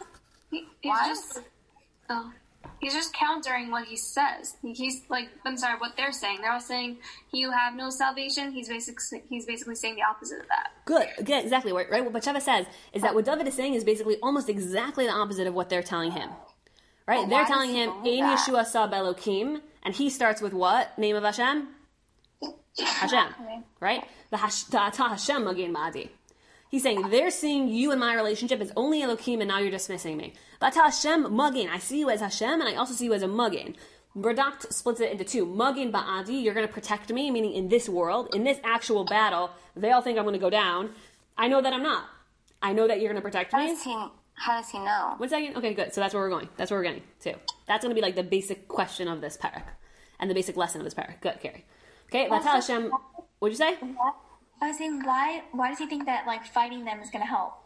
He's just countering what he says. What they're saying. They're all saying you have no salvation. He's basically saying the opposite of that. Good. Yeah, exactly. Right. What Batsheva says is that what David is saying is basically almost exactly the opposite of what they're telling him. Right? They're telling him, Ein Yeshua Sab Elokim, and he starts with what? Name of Hashem? Hashem, right? The Hashem Magin Ma'adi. He's saying they're seeing you in my relationship as only Elohim, and now you're dismissing me. V'ata Hashem Magin. I see you as Hashem, and I also see you as a Magin. Radak splits it into two. Magin Ba'adi, you're going to protect me, meaning in this world, in this actual battle, they all think I'm going to go down. I know that I'm not. I know that you're going to protect me. How does he know? 1 second. Okay, good. So that's where we're going. That's where we're getting to. That's going to be like the basic question of this parak, and the basic lesson of this parak. Good, Carrie. Okay, V'ata Hashem. What'd you say? I was saying, why does he think that, like, fighting them is going to help?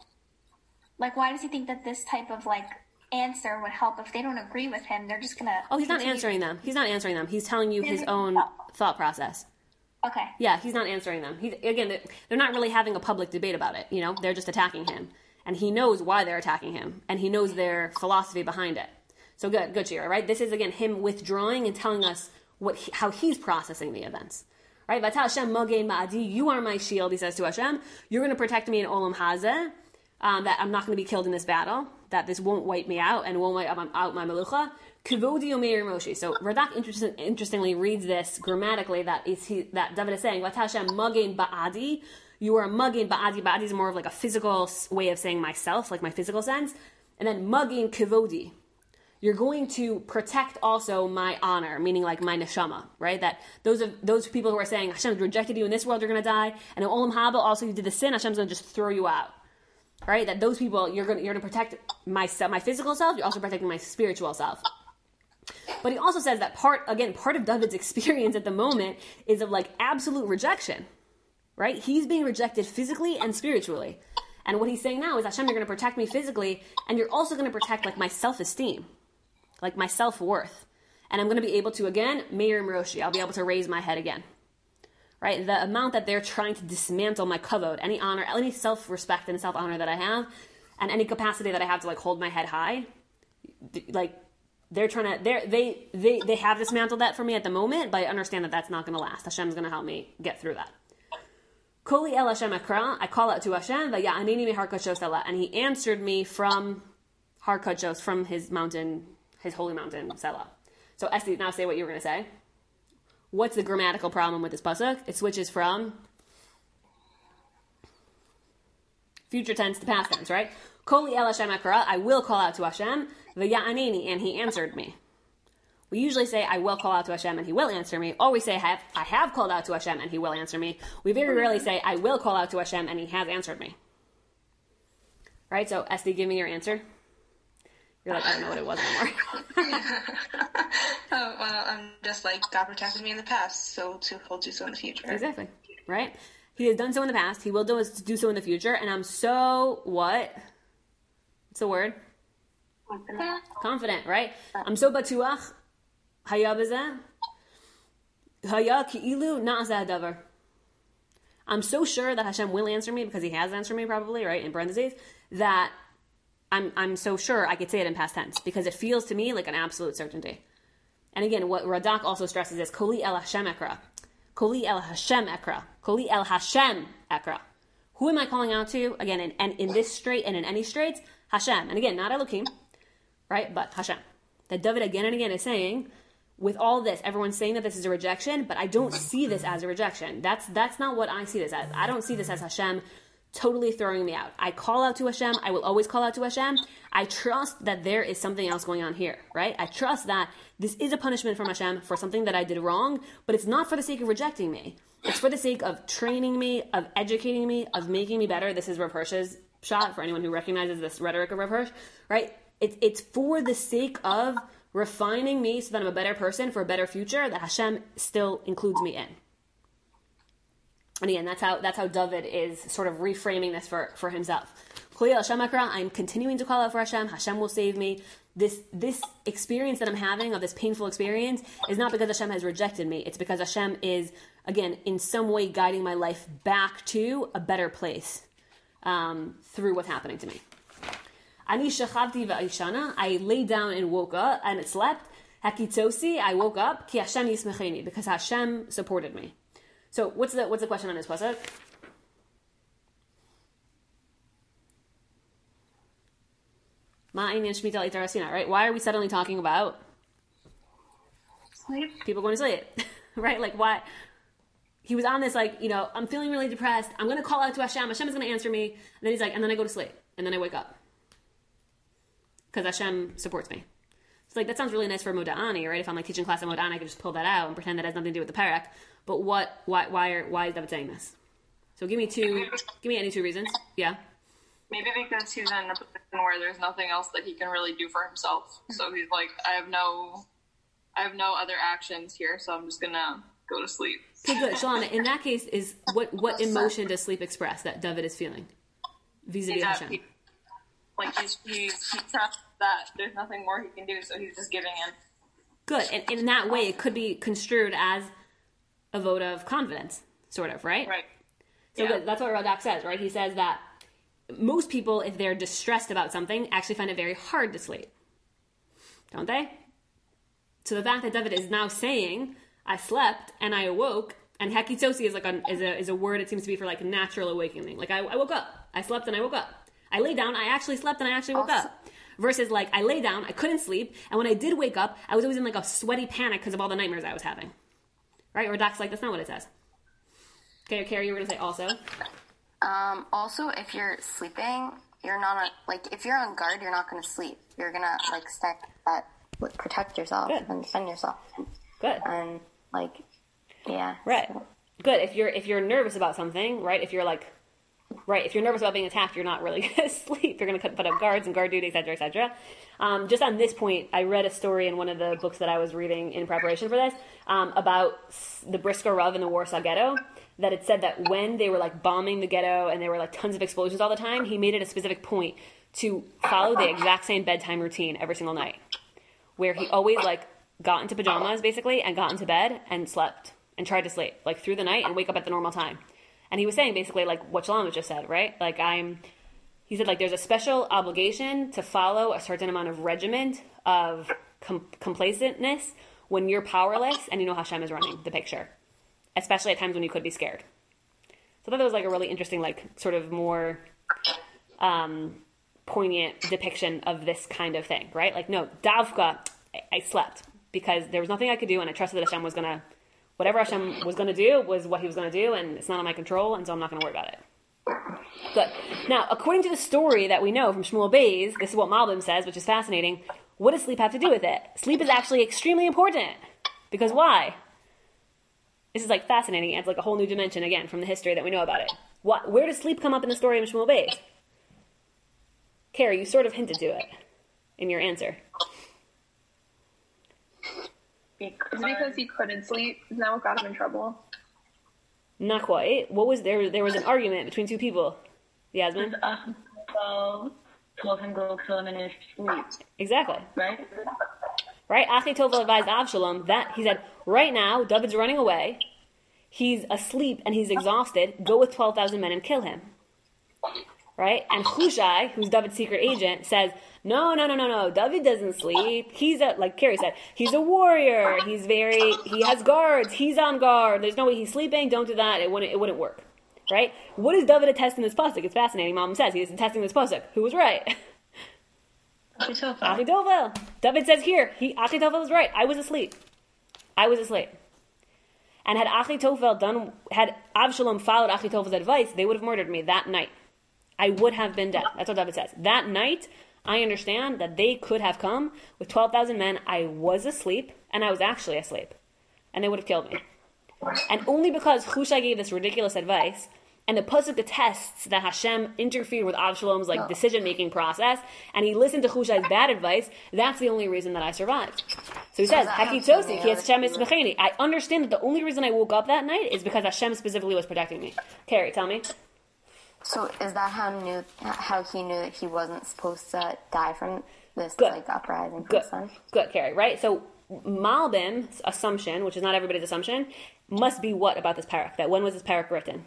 Like, why does he think that this type of, like, answer would help? If they don't agree with him, they're just going to... Oh, he's not answering them. He's not answering them. He's telling you his own thought process. Okay. Yeah, he's not answering them. Again, they're not really having a public debate about it, you know? They're just attacking him. And he knows why they're attacking him. And he knows their philosophy behind it. So good, Shira, right? This is, again, him withdrawing and telling us how he's processing the events. Right? V'ata Hashem Magin Ma'adi, you are my shield, he says to Hashem. You're going to protect me in Olam Hazeh, that I'm not going to be killed in this battle, that this won't wipe me out and won't wipe out my melucha. Kivodi Omeir Moshe. So Radak interestingly reads this grammatically, that David is saying, V'ata Hashem Magin Ba'adi, you are Magin Ba'adi. Ba'adi is more of like a physical way of saying myself, like my physical sense. And then Magin Kivodi. You're going to protect also my honor, meaning like my neshama, right? That those people who are saying Hashem rejected you in this world, you're going to die, and in Olam Haba also you did the sin, Hashem's going to just throw you out, right? That those people you're going to protect my physical self, you're also protecting my spiritual self. But he also says that part of David's experience at the moment is of like absolute rejection, right? He's being rejected physically and spiritually, and what he's saying now is Hashem, you're going to protect me physically, and you're also going to protect like my self-esteem. Like my self-worth. And I'm going to be able to, again, Meir Roshi, I'll be able to raise my head again. Right? The amount that they're trying to dismantle my kavod, any honor, any self-respect and self-honor that I have, and any capacity that I have to like hold my head high, like they're trying to, they have dismantled that for me at the moment, but I understand that that's not going to last. Hashem's going to help me get through that. Koli el Hashem akra, I call out to Hashem, v'ya'anini mi har kachos ela, and he answered me from har kachos, from his mountain, his holy mountain, Selah. So, Esti, now say what you were going to say. What's the grammatical problem with this pasuk? It switches from future tense to past tense, right? Koli el Hashem akra, I will call out to Hashem, v'ya'anini, and he answered me. We usually say, I will call out to Hashem and he will answer me. Or we say, I have called out to Hashem and he will answer me. We very rarely say, I will call out to Hashem and he has answered me. Right? So, Esti, give me your answer. You're like, I don't know what it was anymore. Oh, well, I'm just like, God protected me in the past, so he'll do so in the future. Exactly. Right? He has done so in the past. He will do so in the future. And I'm so, what? What's the word? Confident, right? I'm so batuach. Haya b'zeh. Haya ki'ilu na'aseh davar. I'm so sure that Hashem will answer me, because he has answered me probably, right, in parentheses, that I'm so sure I could say it in past tense, because it feels to me like an absolute certainty. And again, what Radak also stresses is Koli el Hashem ekra. Koli el Hashem ekra. Koli el Hashem ekra. Who am I calling out to? Again, in this strait and in any straits, Hashem. And again, not Elohim, right, but Hashem. That David again and again is saying, with all this, everyone's saying that this is a rejection, but I don't see this as a rejection. That's not what I see this as. I don't see this as Hashem totally throwing me out. I call out to Hashem. I will always call out to Hashem. I trust that there is something else going on here, right? I trust that this is a punishment from Hashem for something that I did wrong, but it's not for the sake of rejecting me. It's for the sake of training me, of educating me, of making me better. This is Rav Hirsch's shot, for anyone who recognizes this rhetoric of Rav Hirsch, right? It's for the sake of refining me so that I'm a better person for a better future that Hashem still includes me in. And again, that's how David is sort of reframing this for himself. I'm continuing to call out for Hashem. Hashem will save me. This experience that I'm having, of this painful experience, is not because Hashem has rejected me. It's because Hashem is, again, in some way guiding my life back to a better place through what's happening to me. Ani shachavti va'ishana, I lay down and woke up and slept. Hakitosi, I woke up. Ki Hashem yismecheni, because Hashem supported me. So what's the question on this pasuk? Ma'inyan shmita itarasina, right? Why are we suddenly talking about Sleep. people going to sleep? Right? Like why? he was on this, like, you know, I'm feeling really depressed. I'm going to call out to Hashem. Hashem is going to answer me. And then he's like, and then I go to sleep. And then I wake up. Because Hashem supports me. So, like, that sounds really nice for Moda'ani, right? If I'm, like, teaching class on Moda'ani, I can just pull that out and pretend that has nothing to do with the parak. But why is David saying this? So give me any two reasons. Yeah. Maybe because he's in a position where there's nothing else that he can really do for himself. So he's like, I have no other actions here, so I'm just gonna go to sleep. Okay, good. Shalom, in that case, is what emotion does sleep express that David is feeling vis-a-vis Hashem? Like he trusts that there's nothing more he can do, so he's just giving in. Good, and in that way, it could be construed as a vote of confidence, sort of, right? Right. So good. That's what Radak says, right? He says that most people, if they're distressed about something, actually find it very hard to sleep. Don't they? So the fact that David is now saying, I slept and I awoke, and hakitzosi is like is a word, it seems to be for like natural awakening. Like I woke up, I slept and I woke up. I lay down, I actually slept and I actually woke up. Versus like I lay down, I couldn't sleep, and when I did wake up, I was always in like a sweaty panic because of all the nightmares I was having. Right? Or Doc's like, that's not what it says. Okay, Carrie, you were going to say also? Also, if you're sleeping, you're not, if you're on guard, you're not going to sleep. You're going to, protect yourself and defend yourself. Good. And, yeah. Right. So. Good. If you're nervous about something, right, if you're nervous about being attacked, you're not really going to sleep. You're going to put up guards and guard duty, et cetera, et cetera. Just on this point, I read a story in one of the books that I was reading in preparation for this about the Brisker Rav in the Warsaw Ghetto, that it said that when they were bombing the ghetto and there were tons of explosions all the time, he made it a specific point to follow the exact same bedtime routine every single night, where he always got into pajamas basically and got into bed and slept and tried to sleep through the night and wake up at the normal time. And he was saying basically what Shalom just said, right? He said there's a special obligation to follow a certain amount of regiment of complacentness when you're powerless and you know Hashem is running the picture, especially at times when you could be scared. So I thought that was a really interesting, sort of more poignant depiction of this kind of thing, right? No, Davka, I slept because there was nothing I could do, and I trusted that Hashem was gonna, whatever Hashem was gonna do was what he was gonna do, and it's not in my control, and so I'm not gonna worry about it. Good. Now, according to the story that we know from Shmuel Beis, this is what Malbim says, which is fascinating. What does sleep have to do with it? Sleep is actually extremely important. Because why? This is fascinating. It's a whole new dimension again from the history that we know about it. Where does sleep come up in the story of Shmuel Beis? Carrie, you sort of hinted to it in your answer. Is it because he couldn't sleep? Isn't that what got him in trouble? Not quite. What was there? There was an argument between two people. Yasmin? Told him go kill him in his sleep. Exactly. Right? Right? Achitophel advised Avshalom that he said, right now, David's running away. He's asleep and he's exhausted. Go with 12,000 men and kill him. Right? And Hushai, who's David's secret agent, says, no. David doesn't sleep. He's like Carrie said, he's a warrior. He has guards. He's on guard. There's no way he's sleeping. Don't do that. It wouldn't work. Right? What does David attest in this pasuk? It's fascinating. Mom says he's attesting this pasuk. Who was right? Achitophel. David says here, Achitophel was right. I was asleep. And had Avshalom followed Achitophel's advice, they would have murdered me that night. I would have been dead. That's what David says. That night, I understand that they could have come with 12,000 men. I was asleep, and I was actually asleep. And they would have killed me. And only because Hushai gave this ridiculous advice, and the pasuk attests that Hashem interfered with Avshalom's decision-making process, and he listened to Hushai's bad advice, that's the only reason that I survived. So he says, Hakitzosi, ki Hashem ismecheni. I understand that the only reason I woke up that night is because Hashem specifically was protecting me. Carrie, tell me. So is that how he knew that he wasn't supposed to die from this uprising from the sun? Good, Carrie, right? So Malbim's assumption, which is not everybody's assumption, must be what about this parak? That when was this parak written?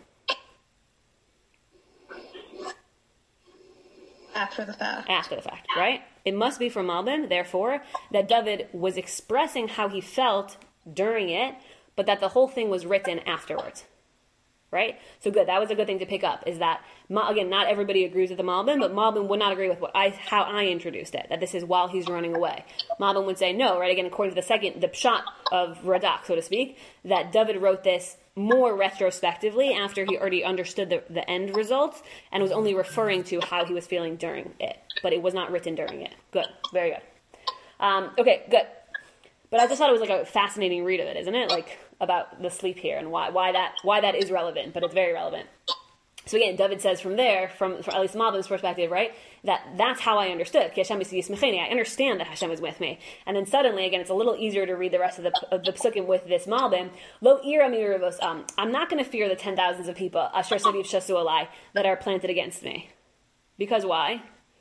After the fact. After the fact, right? It must be from Malbim, therefore, that David was expressing how he felt during it, but that the whole thing was written afterwards. Right? So good. That was a good thing to pick up, is that, again, not everybody agrees with the Malbim, but Malbim would not agree with how I introduced it, that this is while he's running away. Malbim would say no, right? Again, according to the pshat of Radak, so to speak, that David wrote this more retrospectively after he already understood the end results and was only referring to how he was feeling during it, but it was not written during it. Good, very good. Okay, good. But I just thought it was like a fascinating read of it, isn't it? Like about the sleep here and why that is relevant, but it's very relevant. So again, David says from there, from at least Malbim's perspective, right, that's how I understood. I understand that Hashem is with me. And then suddenly, again, it's a little easier to read the rest of the psukim with this Malbim. Lo ira miruvos, I'm not going to fear the 10,000s of people, asher sadiv shasu alai, that are planted against me. Because why?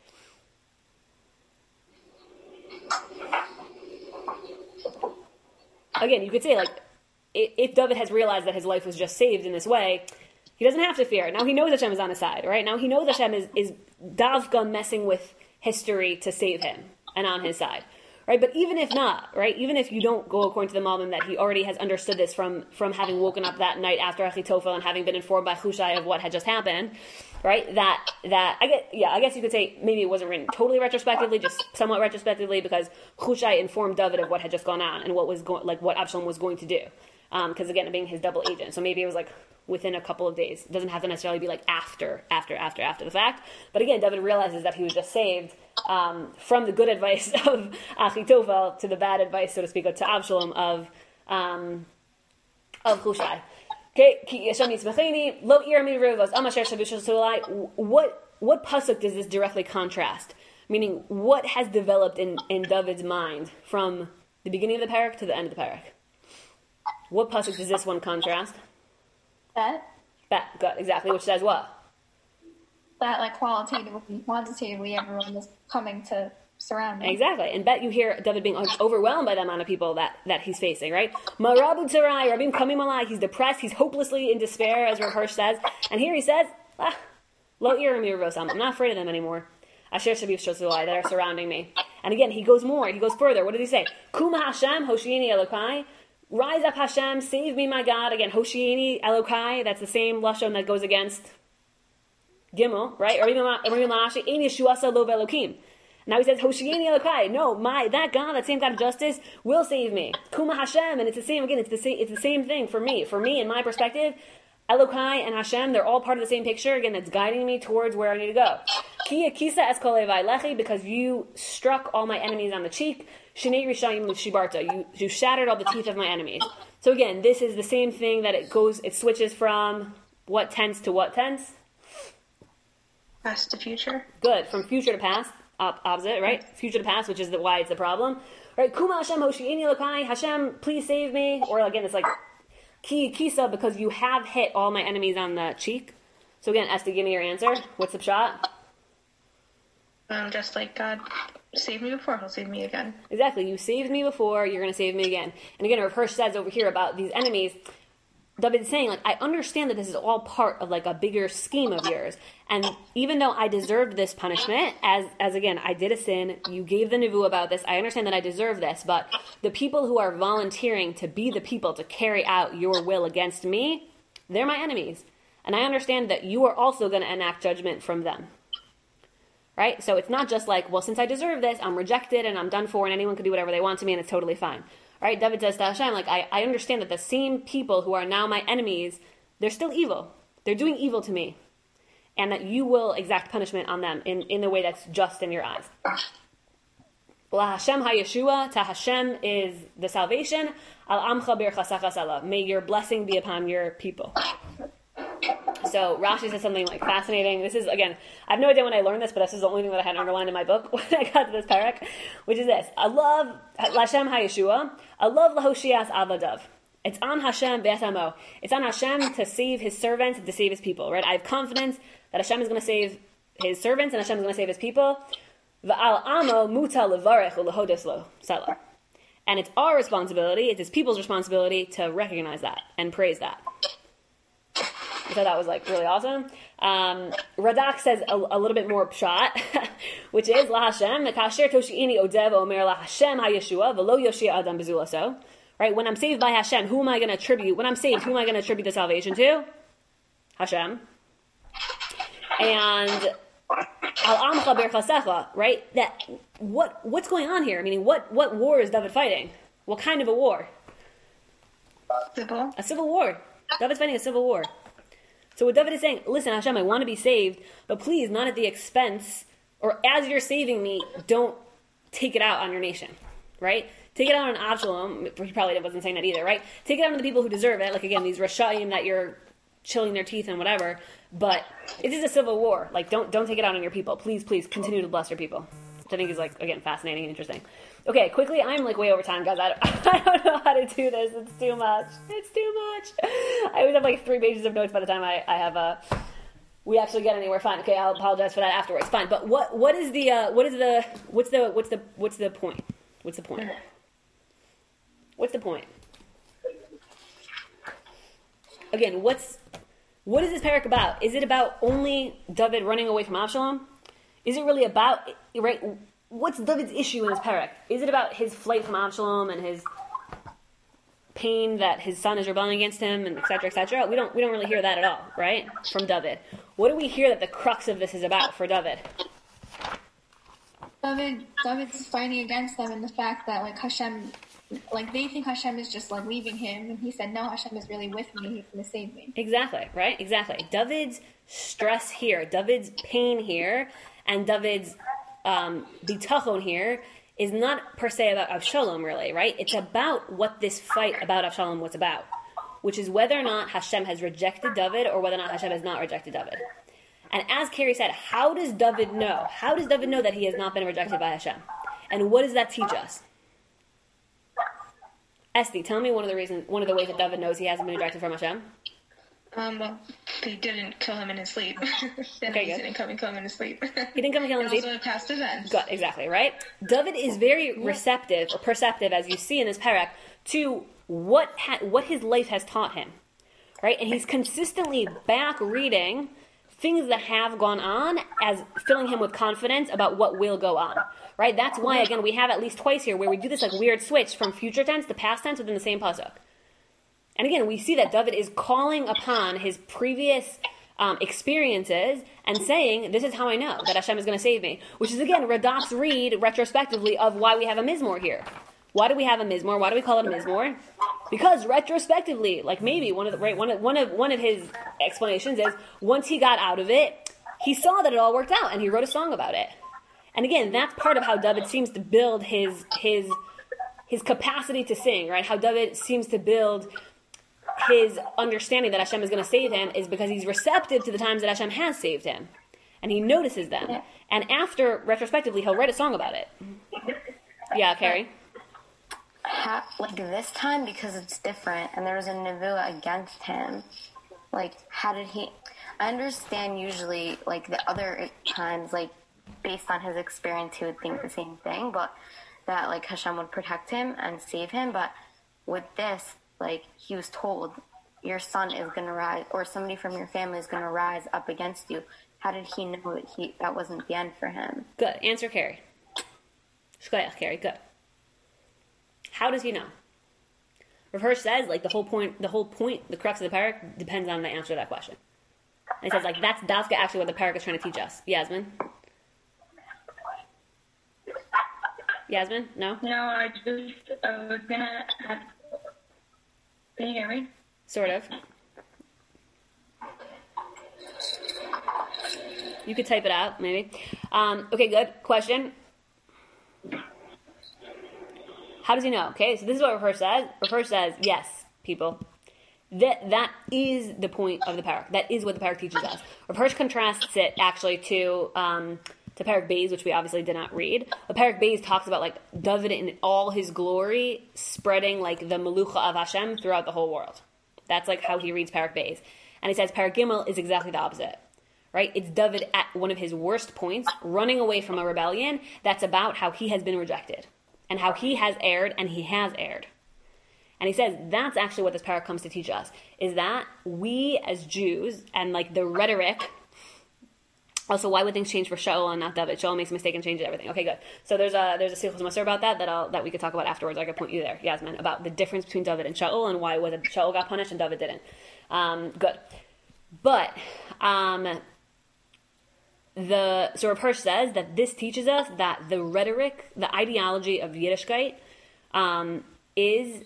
Again, you could say, like, if David has realized that his life was just saved in this way, he doesn't have to fear. Now he knows Hashem is on his side, right? Now he knows Hashem is davka messing with history to save him and on his side, right? But even if not, right? Even if you don't go according to the Malbim that he already has understood this from having woken up that night after Achitophel and having been informed by Hushai of what had just happened, right? That I guess you could say maybe it wasn't written totally retrospectively, just somewhat retrospectively, because Hushai informed David of what had just gone on and what was what Absalom was going to do. Because again, being his double agent, so maybe it was like within a couple of days. It doesn't have to necessarily be like after the fact. But again, David realizes that he was just saved from the good advice of Achitophel to the bad advice, so to speak, to Absalom of Hushai. Okay, what pasuk does this directly contrast? Meaning, what has developed in David's mind from the beginning of the parak to the end of the parak? What pasuk does this one contrast? Bet, good, exactly, which says what? That, like, quantitatively, everyone is coming to surround him. Exactly, and bet you hear David being overwhelmed by the amount of people that he's facing, right? Marabu Tzarai, Rabim Kamim Alai, he's depressed, he's hopelessly in despair, as Rav Hirsch says, and here he says, Lo Iram Yervosam, I'm not afraid of them anymore. Asher Shabiv Shosulai, that are surrounding me. And again, he goes further, what does he say? Kuma Hashem, Hoshieni Elokai, rise up Hashem, save me my God. Again, Hoshieni Elokai, that's the same lashon that goes against Gimel, right? Now he says, Hoshieni Elokai, no, that God, that same God of justice, will save me. Kuma Hashem, and it's the same, again, it's the same thing for me. For me, in my perspective, Elokai and Hashem, they're all part of the same picture, again, that's guiding me towards where I need to go. Kia kisa eskolevai lechi, because you struck all my enemies on the cheek. Shnei rishayim shibarta, you shattered all the teeth of my enemies. So again, this is the same thing that it switches from what tense to what tense? Past to future. Good, from future to past, opposite, right? Future to past, which is why it's the problem. Right, Kuma Hashem Hoshieni Elokai, Hashem, please save me. Or again, it's like, Ki kisa, because you have hit all my enemies on the cheek. So again, Esther, give me your answer. What's the shot? Just like God saved me before, he'll save me again. Exactly. You saved me before, you're going to save me again. And again, Rav Hirsch says over here about these enemies, David's saying, like, I understand that this is all part of, like, a bigger scheme of yours. And even though I deserved this punishment, as again, I did a sin, you gave the nevu about this, I understand that I deserve this, but the people who are volunteering to be the people to carry out your will against me, they're my enemies. And I understand that you are also going to enact judgment from them. Right? So it's not just like, well, since I deserve this, I'm rejected and I'm done for and anyone can do whatever they want to me and it's totally fine. Right? David says to Hashem, like, I understand that the same people who are now my enemies, they're still evil. They're doing evil to me. And that you will exact punishment on them in the way that's just in your eyes. La Hashem ha-Yeshua, to Hashem is the salvation. Al amcha birchasacha salah. May your blessing be upon your people. So Rashi says something like fascinating. This is, again, I have no idea when I learned this, but this is the only thing that I had underlined in my book when I got to this parak, which is this. I love Lashem HaYeshua. I love Lahoshias Avadav. It's on Hashem Be'etamo. It's on Hashem to save his servants and to save his people, right? I have confidence that Hashem is going to save his servants and Hashem is going to save his people. V'al amo muta levarech u'lehodes lo salah. And it's our responsibility, it's his people's responsibility to recognize that and praise that. So that was like really awesome. Radak says a little bit more pshat, which is La Hashem Kasher Toshiini Odev Omer La Hashem HaYeshua V'lo Yoshia Adam Bezulaso. Right? When I'm saved by Hashem, who am I going to attribute? When I'm saved, who am I going to attribute the salvation to? Hashem. And Al Amcha Berchasecha. Right? That what's going on here? Meaning, what war is David fighting? What kind of a war? Civil. A civil war. David's fighting a civil war. So what David is saying, listen, Hashem, I want to be saved, but please, not at the expense, or as you're saving me, don't take it out on your nation, right? Take it out on Absalom. He probably wasn't saying that either, right? Take it out on the people who deserve it, like, again, these Rashayim that you're chilling their teeth and whatever, but it is a civil war. Like, don't take it out on your people. Please, please, continue to bless your people. Which I think is, like, again, fascinating and interesting. Okay, quickly, I'm, like, way over time, guys. I don't know how to do this. It's too much. It's too much. I always have, like, 3 pages of notes by the time I have, we actually get anywhere. Fine. Okay, I'll apologize for that afterwards. Fine. But what's the point? What's the point? What's the point? Again, what is this parak about? Is it about only David running away from Absalom? Is it really about, right, what's David's issue in this parak? Is it about his flight from Absalom and his pain that his son is rebelling against him, and et cetera, et cetera? We don't really hear that at all, right, from David. What do we hear that the crux of this is about for David? David's fighting against them, and the fact that, like, Hashem, like, they think Hashem is just, like, leaving him, and he said, no, Hashem is really with me, he's going to save me. Exactly, right? Exactly. David's stress here, David's pain here, and David's bitachon here is not per se about Avshalom, really, right? It's about what this fight about Avshalom was about, which is whether or not Hashem has rejected David or whether or not Hashem has not rejected David. And as Carrie said, how does David know? How does David know that he has not been rejected by Hashem? And what does that teach us? Esty, tell me one of the ways that David knows he hasn't been rejected from Hashem. Well, he didn't kill him in his sleep. Okay, he good. didn't come and kill him in his sleep. He didn't come and kill him in his sleep. Also past events. Good, exactly, right? David is very receptive or perceptive, as you see in this parak, to what his life has taught him, right? And he's consistently back reading things that have gone on as filling him with confidence about what will go on, right? That's why, again, we have at least twice here where we do this like weird switch from future tense to past tense within the same pasuk. And again, we see that David is calling upon his previous experiences and saying, this is how I know that Hashem is going to save me. Which is, again, Radaf's read retrospectively of why we have a Mizmor here. Why do we have a Mizmor? Why do we call it a Mizmor? Because retrospectively, like maybe one of his explanations is, once he got out of it, he saw that it all worked out and he wrote a song about it. And again, that's part of how David seems to build his capacity to sing, right? How David seems to build his understanding that Hashem is going to save him is because he's receptive to the times that Hashem has saved him. And he notices them. And after, retrospectively, he'll write a song about it. Yeah, Carrie? Like this time, because it's different, and there was a nevuah against him, like, how did he... I understand usually, like, the other times, like, based on his experience, he would think the same thing, but that, like, Hashem would protect him and save him, but with this, like, he was told, your son is going to rise, or somebody from your family is going to rise up against you. How did he know that that wasn't the end for him? Good. Answer, Carrie. Shkoyach, Carrie. Good. How does he know? Rav Hirsch says, like, the whole point, the crux of the parak depends on the answer to that question. And he says, like, that's actually what the parak is trying to teach us. Yasmin? Yasmin? No? No, I was gonna have... Can you hear me? Sort of. You could type it out, maybe. Okay, good. Question. How does he know? Okay, so this is what Rav Hirsch says. Rav Hirsch says, yes, people. That is the point of the parak. That is what the parak teaches us. Rav Hirsch contrasts it, actually, to Parak Beis, which we obviously did not read. But Parak Beis talks about, like, David in all his glory spreading, like, the Melucha of Hashem throughout the whole world. That's, like, how he reads Parak Beis. And he says Parak Gimel is exactly the opposite. Right? It's David at one of his worst points, running away from a rebellion that's about how he has been rejected. And how he has erred, and he has erred. And he says that's actually what this parak comes to teach us, is that we as Jews, and like the rhetoric, also why would things change for Shaul and not David? Shaul makes a mistake and changes everything. Okay, good. So there's a Sichos Moser about that we could talk about afterwards. I could point you there, Yasmin, about the difference between David and Shaul and why was it Shaul got punished and David didn't. Good. But so Rav Hirsch says that this teaches us that the rhetoric, the ideology of Yiddishkeit, is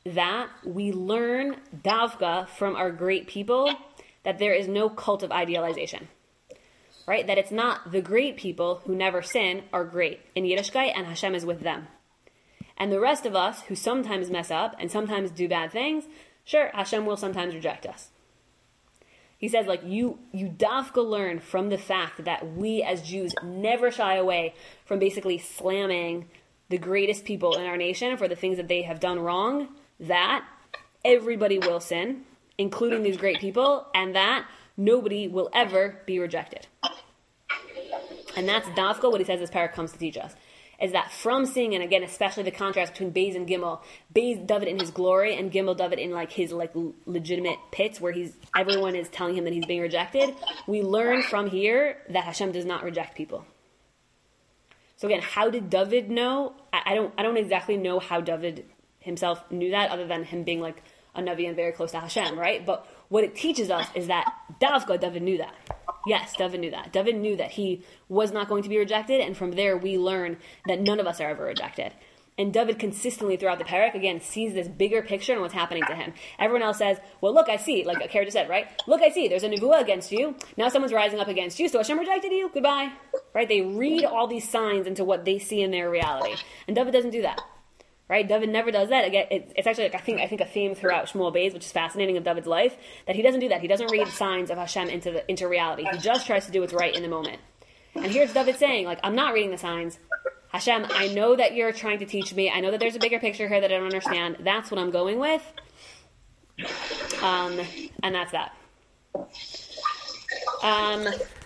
that we learn davka from our great people that there is no cult of idealization, right? That it's not the great people who never sin are great in Yiddishkeit and Hashem is with them. And the rest of us who sometimes mess up and sometimes do bad things, sure, Hashem will sometimes reject us. He says, like, you davka learn from the fact that we as Jews never shy away from basically slamming the greatest people in our nation for the things that they have done wrong, that everybody will sin, including these great people, and that nobody will ever be rejected. And that's davka, what he says this parak comes to teach us, is that from seeing, and again, especially the contrast between Beis and Gimel, Beis David in his glory and Gimel David in like his like legitimate pits where everyone is telling him that he's being rejected, we learn from here that Hashem does not reject people. So again, how did David know? I don't exactly know how David himself knew that, other than him being like a Navi and very close to Hashem, right? But what it teaches us is that davka, David knew that. Yes, David knew that. David knew that he was not going to be rejected, and from there we learn that none of us are ever rejected. And David consistently throughout the parak, again, sees this bigger picture and what's happening to him. Everyone else says, well, look, I see, like Kara just said, right? Look, I see, there's a nevuah against you. Now someone's rising up against you, so Hashem rejected you. Goodbye. Right? They read all these signs into what they see in their reality. And David doesn't do that. Right? David never does that. Again, it's actually, like, I think a theme throughout Shmuel Beis, which is fascinating of David's life, that he doesn't do that. He doesn't read signs of Hashem into reality. He just tries to do what's right in the moment. And here's David saying, like, I'm not reading the signs. Hashem, I know that you're trying to teach me. I know that there's a bigger picture here that I don't understand. That's what I'm going with. And that's that.